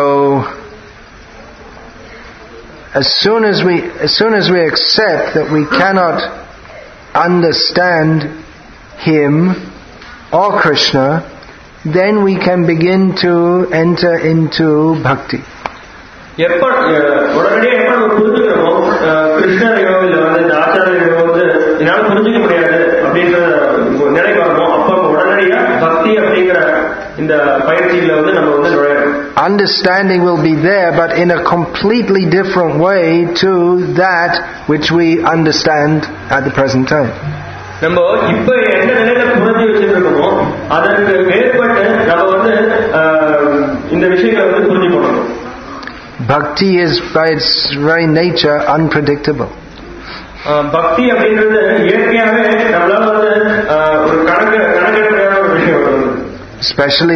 as soon as we accept that we cannot understand him or Krishna, then we can begin to enter into bhakti. உடனடியாக எப்ப நம்ம புரிஞ்சுக்கிறோமோ கிருஷ்ணரையோ இல்ல இந்த ஆச்சாரியோ என்னால புரிஞ்சுக்க முடியாது அப்படின்ற நிலைக்கு வரணும், அப்ப உடனடியா பக்தி அப்படிங்கிற இந்த பயிற்சியில நம்ம நுழையணும். Understanding will be there, but in a completely different way to that which we understand at the present time. நம்ம இப்ப எந்த நிலையில புரிஞ்சு வச்சிருக்கோமோ அதற்கு வேறுபட்டு நம்ம இந்த விஷயங்களை புரிஞ்சுக்கணும். Bhakti is by its very nature unpredictable. பக்தி அப்படின்றது இயற்கையாவே நம்மளால ஒரு கணக்கிட முடியாத ஒரு விஷயம். Especially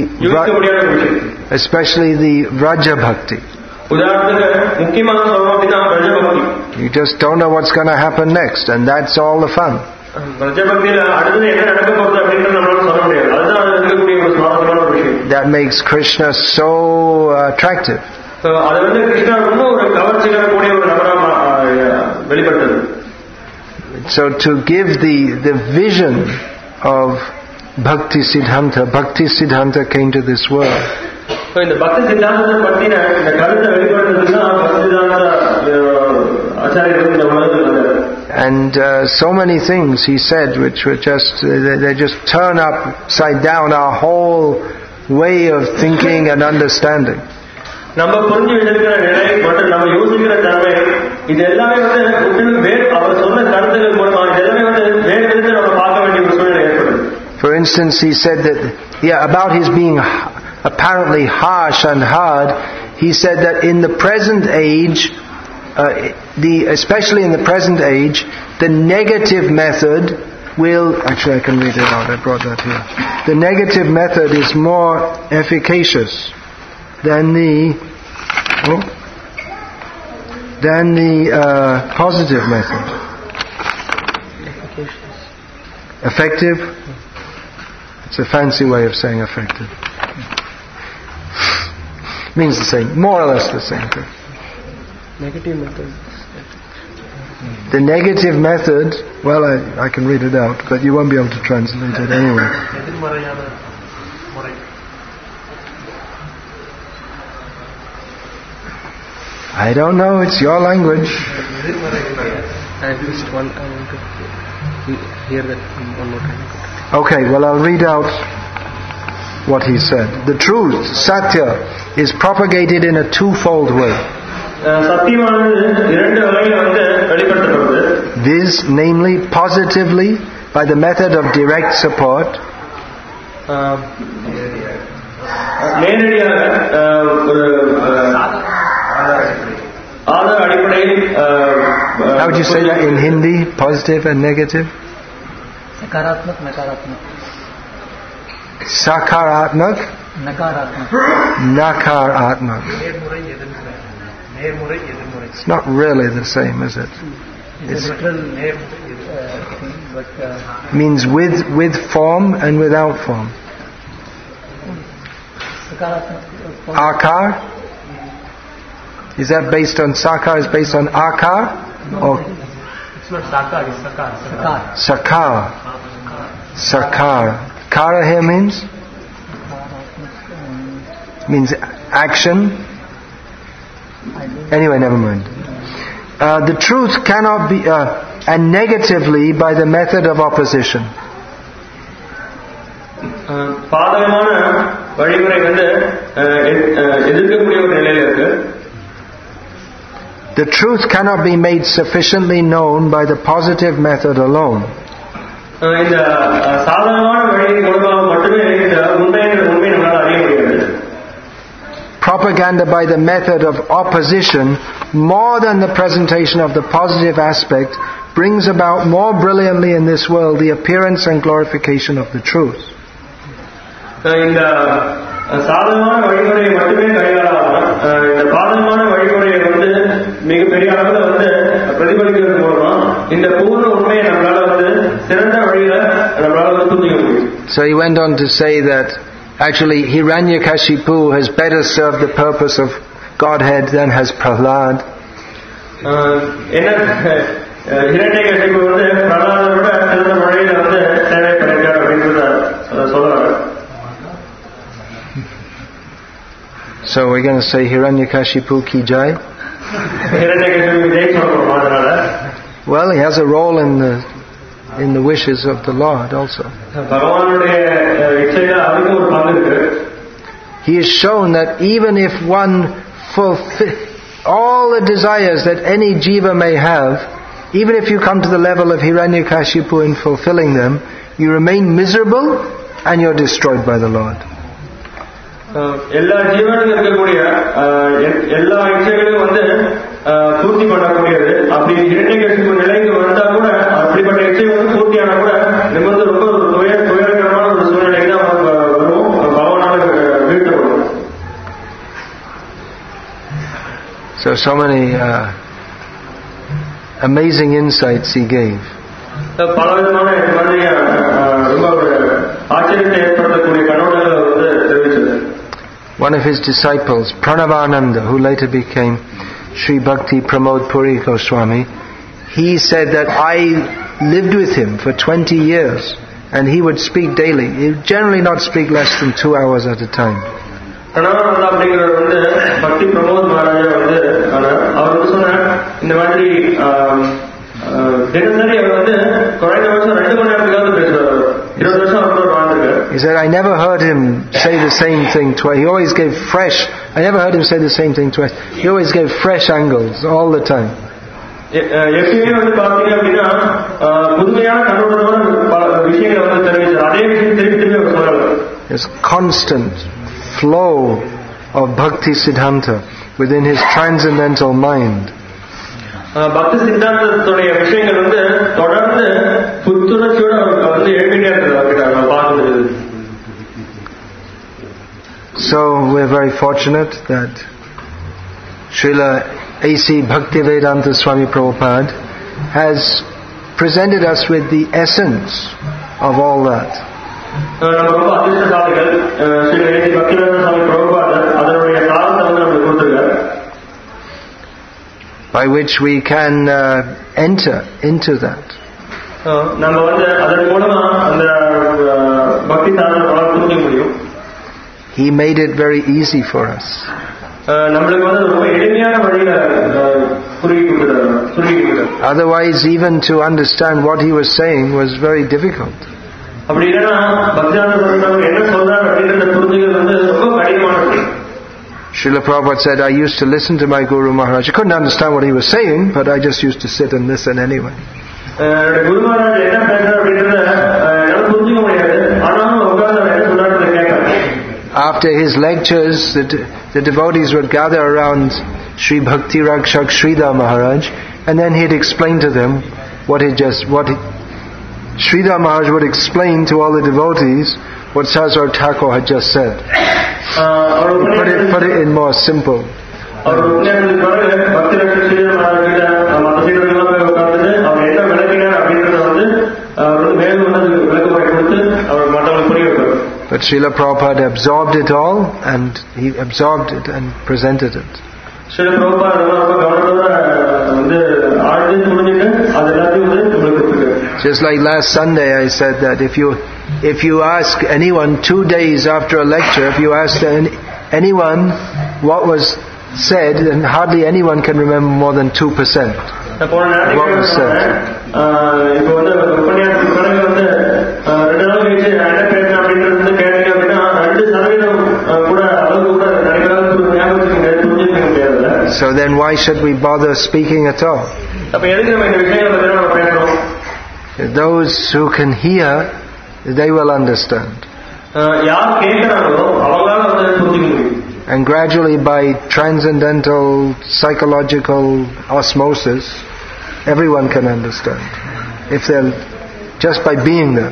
the Vraja Bhakti. உதாரணத்துக்கு முக்கியமாக சொல்லணும் அப்படின்னா Vraja Bhakti. You just don't know what's going to happen next, and that's all the fun. Vraja Bhaktiல அடுத்து என்ன நடக்க போகுது அப்படின்றது நம்மளால சொல்ல முடியாது. அதுதான் அதுல இருக்கக்கூடிய ஒரு சுவாரஸ்யமான ஒரு விஷயம். That makes Krishna so attractive. அது கிருஷ்ணா ரொம்ப ஒரு கவர்ச்சிகரக்கூடிய ஒரு நபரா வெளிப்படுத்துது. So to give the vision of Bhakti Siddhanta came to this world. இந்த பக்தி சித்தாந்தத்தை பத்தின இந்த கருத்தை வெளிப்படுத்துறதுக்கு தான் பக்தி சித்தாந்த ஆச்சாரியர்கள் இந்த உலகத்துக்கு வந்தார். And so many things he said which were just, they just turn upside down our whole way of thinking and understanding. நம்ம புரிஞ்சு வச்சிருக்கிற நிலை மற்றும் நம்ம யோசிக்கிற தன்மை இது எல்லாமே முற்றிலும் வேறு அவர் சொன்ன கருத்துக்கள் மூலமா எல்லாமே வேறு விதத்தை நம்ம பார்க்க வேண்டிய ஒரு சூழ்நிலை ஏற்படும். For instance, he said that, about his being apparently harsh and hard, he said that in the present age, especially in the present age, the negative method will, actually I can read it out, I brought that here. The negative method is more efficacious than the positive method. Effective? It's a fancy way of saying effective. Means the same, more or less the same thing. Negative method. The negative method, well, I can read it out, but you won't be able to translate it anyway. I don't know, it's your language. At least one, I want to hear that one more time. Okay, well, I'll read out what he said. The truth, Satya, is propagated in a twofold way. Viz, namely, positively, by the method of direct support. How would you say that in Hindi? Positive and negative? Sakaratmak, nakaratmak. Sakaratmak? Nakaratmak. Nakaratmak. It's not really the same, is it? It's a literal thing, but means with form and without form. Akar? Is that based on sakar? Is based on akar? Or it's not sakar, it's sakar. Sakar. Sakar. Kara here means action. Anyway, never mind. The truth cannot be, and negatively by the method of opposition. பாதகமான வழிமுறை எதிர்க்கக்கூடிய ஒரு நிலையில இருக்கு. The truth cannot be made sufficiently known by the positive method alone. இந்த சாதகமான வழியின் மூலமாக மட்டுமே இந்த உண்மை நம்மால் அறிய முடியாது. Propaganda by the method of opposition, more than the presentation of the positive aspect, brings about more brilliantly in this world the appearance and glorification of the truth. இந்த சாதகமான வழிமுறையை மட்டுமே கையாளாமல் இந்த பாதகமான வழிமுறையை மிகப்பெரிய அளவில் பிரதிபலிக்கிறது மூலமா இந்த பூர்ண உண்மையை நம்மளால சிறந்த வழியில நம்மளால புரிஞ்சுக்க முடியும். So he went on to say that actually Hiranyakashipu has better served the purpose of Godhead than has Prahlad. Hiranyakashipu பிரஹ்லாதரோட சிறந்த வழியில சேவை பண்ணிருக்கார் அப்படின்றத சொல்றாரு. So we're going to say Hiranyakashipu ki jai. Well, he has a role in the wishes of the Lord also. He has shown that even if one fulfill all the desires that any jiva may have, even if you come to the level of Hiranyakashipu in fulfilling them, you remain miserable and you're destroyed by the Lord. எல்லா ஜீவனுக்கும் இருக்கக்கூடிய எல்லா இச்சைகளையும் பூர்த்தி பண்ணக்கூடியது. அப்படி இரண்யகசிப்பு நிலைக்கு வந்தா கூட அப்படிப்பட்ட இச்சை பூர்த்தியான கூட நிமிர்ந்து ரொம்ப ஒரு துயரகரமான ஒரு சூழ்நிலைக்கு தான் வரும். பகவானால வீழ்த்தப்படும். So many amazing insights he gave. பல விதமான ரொம்ப ஆச்சரியத்தை ஏற்படுத்தக்கூடிய கண்ணோட்டங்களை தெரிவிச்சது. One of his disciples, Pranavananda, who later became Sri Bhakti Pramod Puri Goswami, he said that I lived with him for 20 years and he would speak daily. He would generally not speak less than 2 hours at a time. Pranavananda அப்படிங்கிறவர் பக்தி பிரமோத் மகாராஜா அவர் சொன்னார் இந்த மாதிரி தினசரி அவர் வந்து குறைந்தபட்சம் 2 மணி நேரத்துக்காவது பேசுவார். 20 வருஷம் அவர் வாழ்ந்திருக்காரு. He said, I never heard him say the same thing twice. He always gave fresh. I never heard him say the same thing twice. He always gave fresh angles all the time. எப்பயுமே வந்து பாத்தீங்க அப்படின்னா புதுமையான கண்ணோட்டத்தோட விஷயங்களை வந்து தெரிவிச்சார். அதே விஷயம் திருப்பி திருப்பி அவர் சொல்லல. There's constant flow of Bhakti Siddhanta within his transcendental mind. பக்தி சித்தாந்தத்துடைய விஷயங்கள் வந்து தொடர்ந்து புத்துணர்ச்சியோட அவருக்கு வந்து எழுதிட்டே இருக்கிறார் பார்க்கிறது. So we're very fortunate that Srila A.C. Bhaktivedanta Swami Prabhupada has presented us with the essence of all that. நம்ம ரொம்ப அதிர்ஷ்டசாலிகள். Sri A.C. Bhaktivedanta Swami Prabhupada அதனுடைய சாரத்தை வந்து நமக்கு கொடுத்திருக்கார். By which we can enter into that. நம்ம வந்து அதன் மூலமா அந்த பக்தி சாதனை புரிஞ்சுக்க முடியும். He made it very easy for us. நம்மளுக்கு வந்து ரொம்ப எளிமையான வழியில புரிய கொடுத்தார். Otherwise, even to understand what he was saying was very difficult. அப்படி இல்லைன்னா பக்தியானவர் என்ன சொல்றாரு அப்படின்றத புரிஞ்சுக்கிறது வந்து ரொம்ப கடினமானது. Srila Prabhupada said, I used to listen to my Guru Maharaj. I couldn't understand what he was saying, but I just used to sit and listen anyway. Guru Maharaj என்ன பேசுறாரு அப்படின்றத என்னால புரிஞ்சுக்க முடியாது. ஆனாலும் உட்கார்ந்து அவர் என்ன சொல்றாருன்னு கேட்பேன். After his lectures, the devotees would gather around Sri Bhakti Rakshak Sridhar Maharaj, and then he'd explain to them Sridhar Maharaj would explain to all the devotees what Saraswati Thakur had just said. Put it in more simple. But Srila Prabhupada absorbed it all, and he absorbed it and presented it. Just like last Sunday I said that if you ask anyone 2 days after a lecture, if you ask anyone what was said, then hardly anyone can remember more than 2%. What was said. So then why should we bother speaking at all? Those who can hear, they will understand. And gradually, by transcendental psychological osmosis, everyone can understand. If they're just by being there.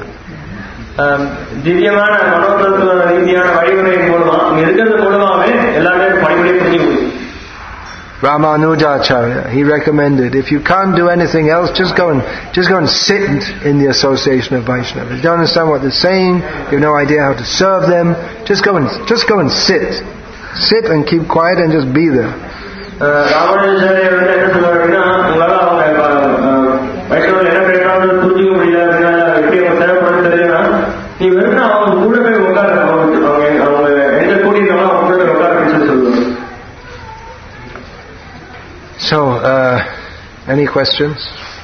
Ramanujacharya, he recommended, if you can't do anything else, just go and sit in the association of Vaishnavas. If you don't understand what they're saying, you have no idea how to serve them, just go and sit. Sit and keep quiet and just be there. So, any questions?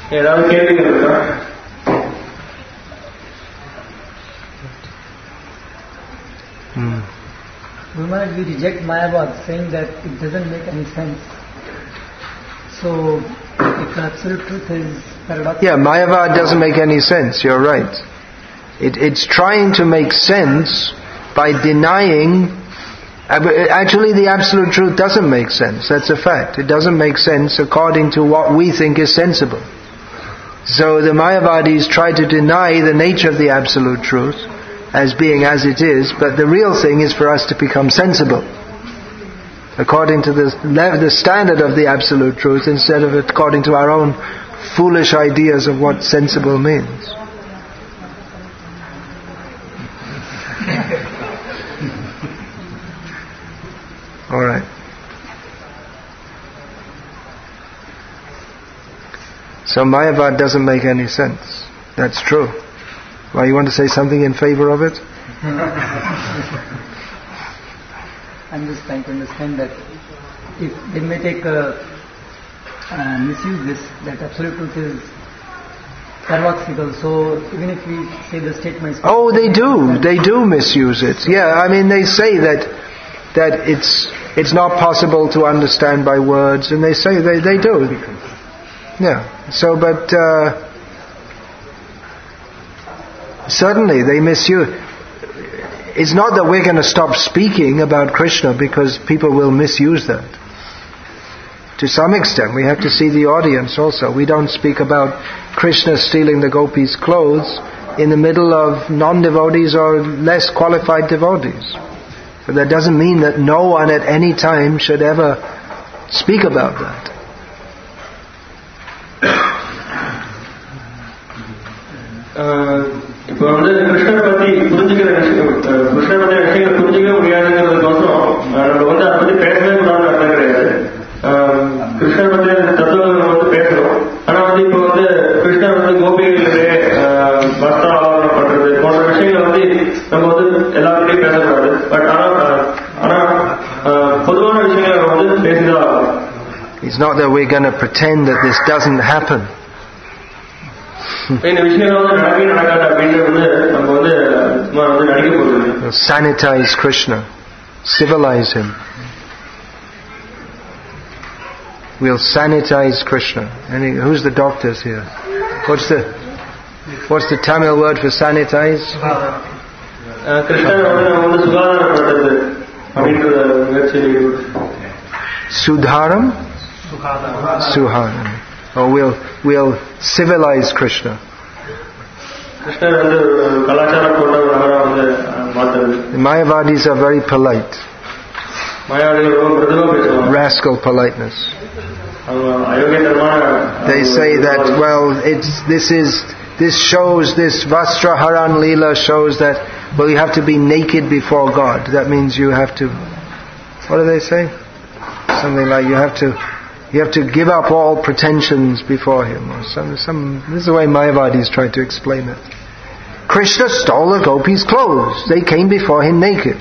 Maharaj, we reject Mayavad, saying that it doesn't make any sense. So, if the absolute truth is paradoxical. Yeah, Mayavad doesn't make any sense, you're right. It's trying to make sense by denying. Actually, the absolute truth doesn't make sense. That's a fact. It doesn't make sense according to what we think is sensible. So the Mayavadis try to deny the nature of the absolute truth as being as it is, but the real thing is for us to become sensible according to the standard of the absolute truth, instead of according to our own foolish ideas of what sensible means. All right. So Mayavad doesn't make any sense. That's true. Why, you want to say something in favor of it? I'm just trying to understand that if they may take misuse this, that absolute truth is paradoxical. So even if we say the statements... Oh, they do misuse it. Yeah, I mean, they say that it's not possible to understand by words, and they say they do. Yeah. So, but certainly they misuse. It's not that we're going to stop speaking about Krishna because people will misuse that. To some extent, we have to see the audience also. We don't speak about Krishna stealing the gopis' clothes in the middle of non-devotees or less qualified devotees. But that doesn't mean that no one at any time should ever speak about that. இப்போ வந்து கிருஷ்ணரை பத்தி புரிஞ்சுக்கிற கிருஷ்ணரை பத்தி விஷயங்கள் புரிஞ்சுக்கவே முடியாதுங்கிறதுக்கோசரம் நம்ம வந்து அதை பத்தி பேசவே கூடாதுன்னு அர்த்தம் கிடையாது. கிருஷ்ணரை பத்தி தத்துவங்கள் வந்து பேசணும். ஆனா வந்து இப்போ வந்து கிருஷ்ணர் வந்து கோபிகளுடைய வஸ்திர ஆவரணம் பண்றது போன்ற விஷயங்கள் வந்து நம்ம வந்து எல்லாருக்கிட்டையும் பேசக்கூடாது. பட் ஆனா பொதுவான விஷயங்களை நம்ம வந்து பேசிதான் ஆகணும். It's not that we're going to pretend that this doesn't happen. Sanitize Krishna, civilize him. We'll sanitize Krishna. Who's the doctors here? What's the Tamil word for sanitize? Sudharam? Suharam. Or we'll civilize Krishna. The Mayavadis are very polite. Rascal politeness. They say that, well, this shows, this Vastra Haran Leela shows that, well, you have to be naked before God. That means you have to, what do they say? Something like you have to give up all pretensions before him, or some. This is the way Mayavadis try to explain it. Krishna stole the gopis' clothes. They came before him naked.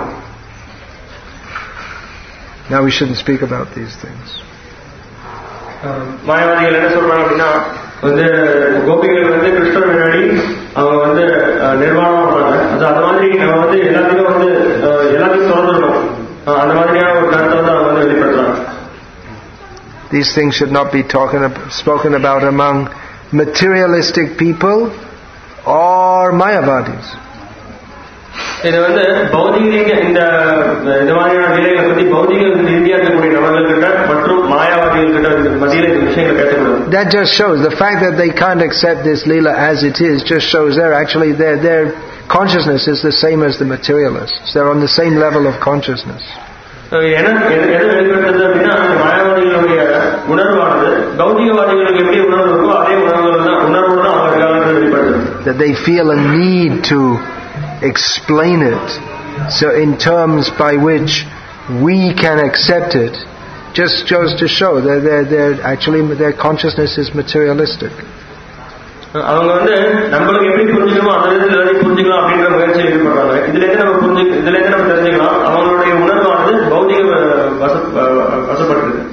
Now we shouldn't speak about these things. மாயவாதிகள் என்ன சொல்றாங்க அப்படின்னா வந்து கோபிகள் வந்து கிருஷ்ணர் முன்னாடி அவங்க வந்து நிர்வாணமா போறாங்க. அது மாதிரி நம்ம வந்து எல்லாத்தையும் தொடர்ந்துடணும். அந்த மாதிரியான ஒரு கருத்தை வந்து அவங்க வந்து வெளிப்படுத்துறாங்க. These things should not be spoken about among materialistic people or Mayavadis. இது வந்து பௌதிக இந்த மாதிரியான வேலைகளை பத்தி பௌதிக ரீதியாக இருக்கக்கூடிய நபர்கள்கிட்ட மற்றும் மாயாவாதிகள்கிட்ட மத்தியில் இந்த விஷயங்களை பேசக்கூடாது. That just shows the fact that they can't accept this Leela as it is. Just shows their consciousness is the same as the materialists. They're on the same level of consciousness. எது வெளிப்படுத்துறது அப்படின்னா மாயாவாதிகளுடைய உணர்வானது பௌதிகவாதிகளுக்கு எப்படி உணர்வு இருக்கோ அதே உணர்வோடு தான் அவர்களுக்கு வெளிப்படுத்துறது. That they feel a need to explain it, so in terms by which we can accept it, just goes to show that their consciousness is materialistic. அவங்க வந்து நம்மளுக்கு எப்படி புரிஞ்சுக்கணுமோ அந்த விதத்தில் எல்லாத்தையும் புரிஞ்சுக்கலாம் அப்படின்ற முயற்சியை ஈடுபடுறாங்க. இதுல இருந்து நம்ம தெரிஞ்சுக்கலாம் அவங்களுடைய உணர்வானது பௌதிக வசப்படுறது.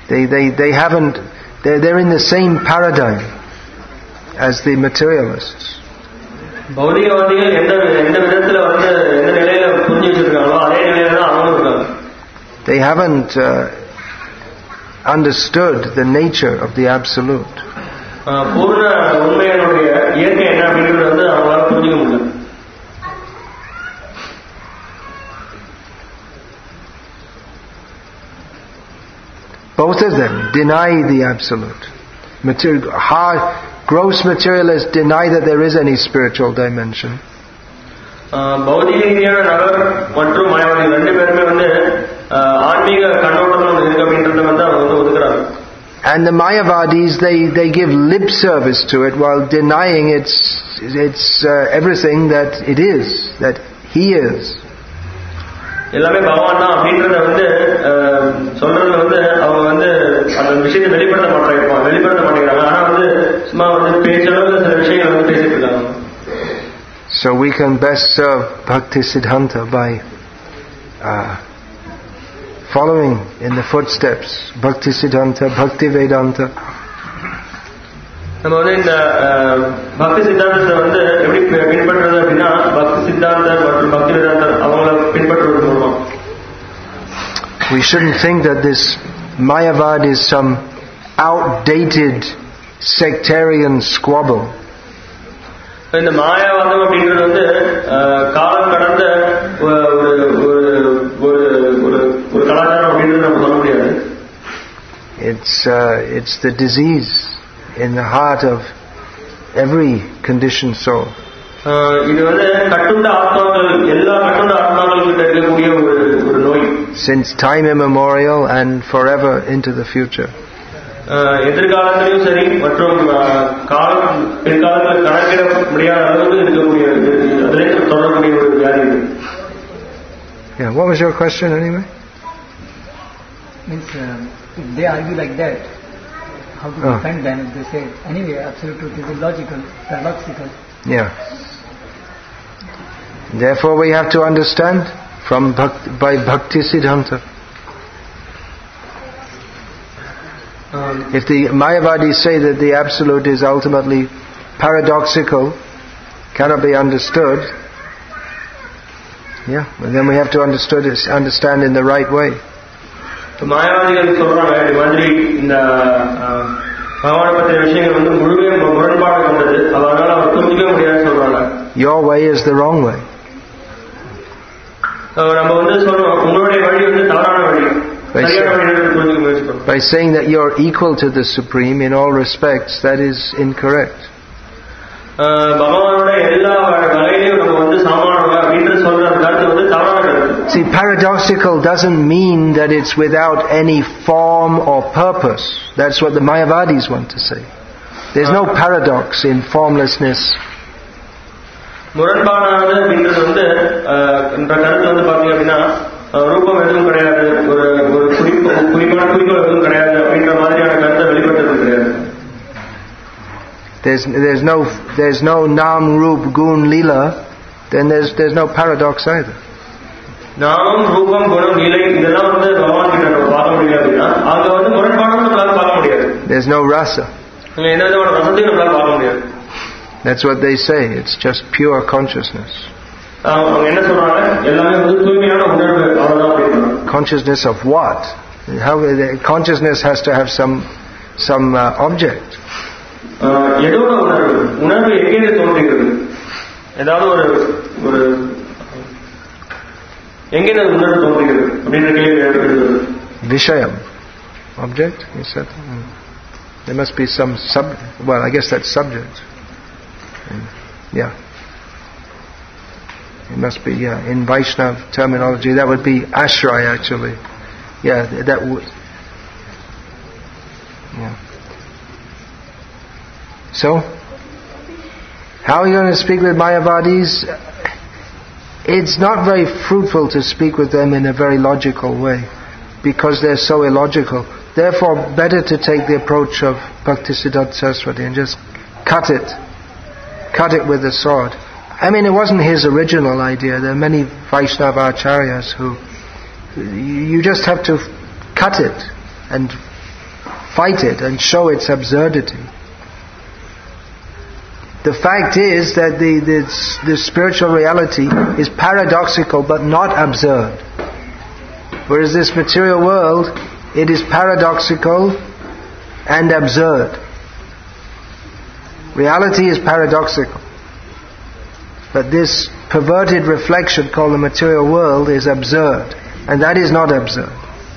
They're in the same paradigm as the materialists. பௌதிகவாதிகள் எந்த விதத்துல வந்து எந்த நிலையில புரிஞ்சு வச்சிருக்காங்களோ அதே நிலையில தான் அவங்களும் இருக்காங்க. They haven't understood the nature of the absolute. பூர்ண உண்மையினுடைய இயற்கை என்ன அப்படிங்கிறது வந்து அவங்களால புரிஞ்சுக்க முடியல. Both of them deny the absolute. Gross materialists deny that there is any spiritual dimension. பௌதிக ரீதியான நபர் மற்றும் மாயாவாதிகள் ரெண்டு பேருமே வந்து ஆன்மீக கண்ணோட்டத்தில் ஒன்று இருக்கு அப்படின்றத வந்து அவங்க வந்து ஒதுக்குறாங்க. And the Mayavadis, they give lip service to it while denying its everything that it is, that he is. எல்லாமே பகவான் தான் அப்படின்றத வந்து சொல்றதுல வந்து அவங்க வந்து அந்த விஷயத்தை வெளிப்படுத்த மாட்டேங்கிறாங்க. ஆனா வந்து சும்மா வந்து பேச்சளவுல சில விஷயங்கள் வந்து பேசிட்டு இருக்காங்க. So we can best serve Bhakti Siddhanta by following in the footsteps Bhakti Siddhanta, Bhakti Vedanta, நம்ம வந்து இந்த பக்தி சித்தாந்தத்தை வந்து எப்படி பின்பற்றுறது அப்படின்னா பக்தி சித்தாந்தம் மற்றும் பக்தி வேதாந்தம் அவங்கள பின்பற்றுவது மூலமா. We shouldn't think that this Mayavad is some outdated sectarian squabble. இந்த மாயாவாதம் அப்படின்றது வந்து காலம் கடந்த ஒரு கலாச்சாரம் அப்படின்றது நம்ம சொல்ல முடியாது. It's the disease in the heart of every conditioned soul. இது வந்து கட்டுண்ட ஆத்மாக்கள் எல்லா கட்டுண்ட ஆத்மாக்களுக்கு இருக்கக்கூடிய ஒரு நோய். Since time immemorial and forever into the future. எதிர்காலத்திலும் சரி மற்றும் பிற்காலத்தில் கணக்கிட முடியாத அளவுக்கு இருக்கக்கூடிய அதிலே தொடரக்கூடிய ஒரு வியாதி இது. Yeah, what was your question anyway? Means if they argue like that, how to defend them? They say anyway, absolute truth is illogical, paradoxical. Yeah. Therefore, we have to understand by Bhakti Siddhanta. If the Mayavadis say that the absolute is ultimately paradoxical, cannot be understood, and then we have to understand in the right way. மாயாவாதிகள் சொல்றாங்க இந்த மாதிரி இந்த பகவானை பற்றிய விஷயங்கள் வந்து முழுமையாக முரண்பாடு கொண்டது, அதனால அவர் புரிஞ்சிக்க முடியாதுன்னு சொல்றாங்க. Your way is the wrong way. நம்ம வந்து சொல்றோம் உங்களுடைய வழி வந்து தவறான வழி. By saying that you're equal to the Supreme in all respects, that is incorrect. See, paradoxical doesn't mean that it's without any form or purpose. That's what the Mayavadis want to say. There's no paradox in formlessness. முரண்பாடானது அப்படின்றது வந்து இந்த கருத்து வந்து பாத்தீங்க அப்படின்னா ரூபம் எதுவும் கிடையாது, ஒரு குறிப்பான குறிக்கோள் எதுவும் கிடையாது அப்படின்ற மாதிரியான கருத்தை வெளிப்பட்டது கிடையாது. There's no Nam, Roop, Gun, Lila, then there's no paradox either. நாமம், ரூபம், குணம், லீலை இதெல்லாம் வந்து பகவான் கிட்ட நம்ம பார்க்க முடியாது அப்படின்னா அங்க வந்து முரண்பாடும் நம்மளால பார்க்க முடியாது. There's no rasa. எந்த விதமான ரசத்தையும் நம்மளால பார்க்க முடியாது. That's what they say. It's just pure consciousness. Consciousness of what? How consciousness has to have some object. Vishayam. Object? You said? There must be some well, I guess that's subject. Yeah. It must be, in Vaishnava terminology, that would be ashray actually. Yeah, that would. Yeah. So, how are you going to speak with Mayavadis? It's not very fruitful to speak with them in a very logical way, because they're so illogical. Therefore, better to take the approach of Bhaktisiddhanta Saraswati and just cut it with the sword. I mean, it wasn't his original idea. There are many Vaishnava acharyas who you just have to cut it and fight it and show its absurdity. The fact is that the spiritual reality is paradoxical but not absurd. Whereas this material world, it is paradoxical and absurd. Reality is paradoxical. But this perverted reflection called the material world is absurd. And that is not absurd.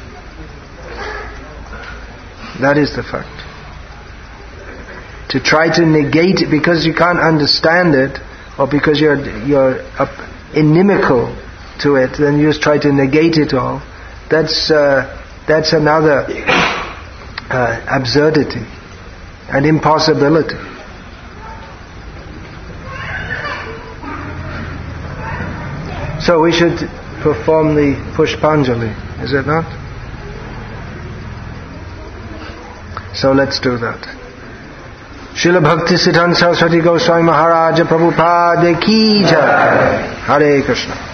That is the fact. To try to negate it because you can't understand it, or because you're inimical to it, then you just try to negate it all. That's another absurdity and impossibility. So we should perform the Pushpanjali, is it not? So let's do that. Srila Bhakti Siddhanta Saraswati Goswami Maharaja Prabhupada Ki Jai. Hare Krishna.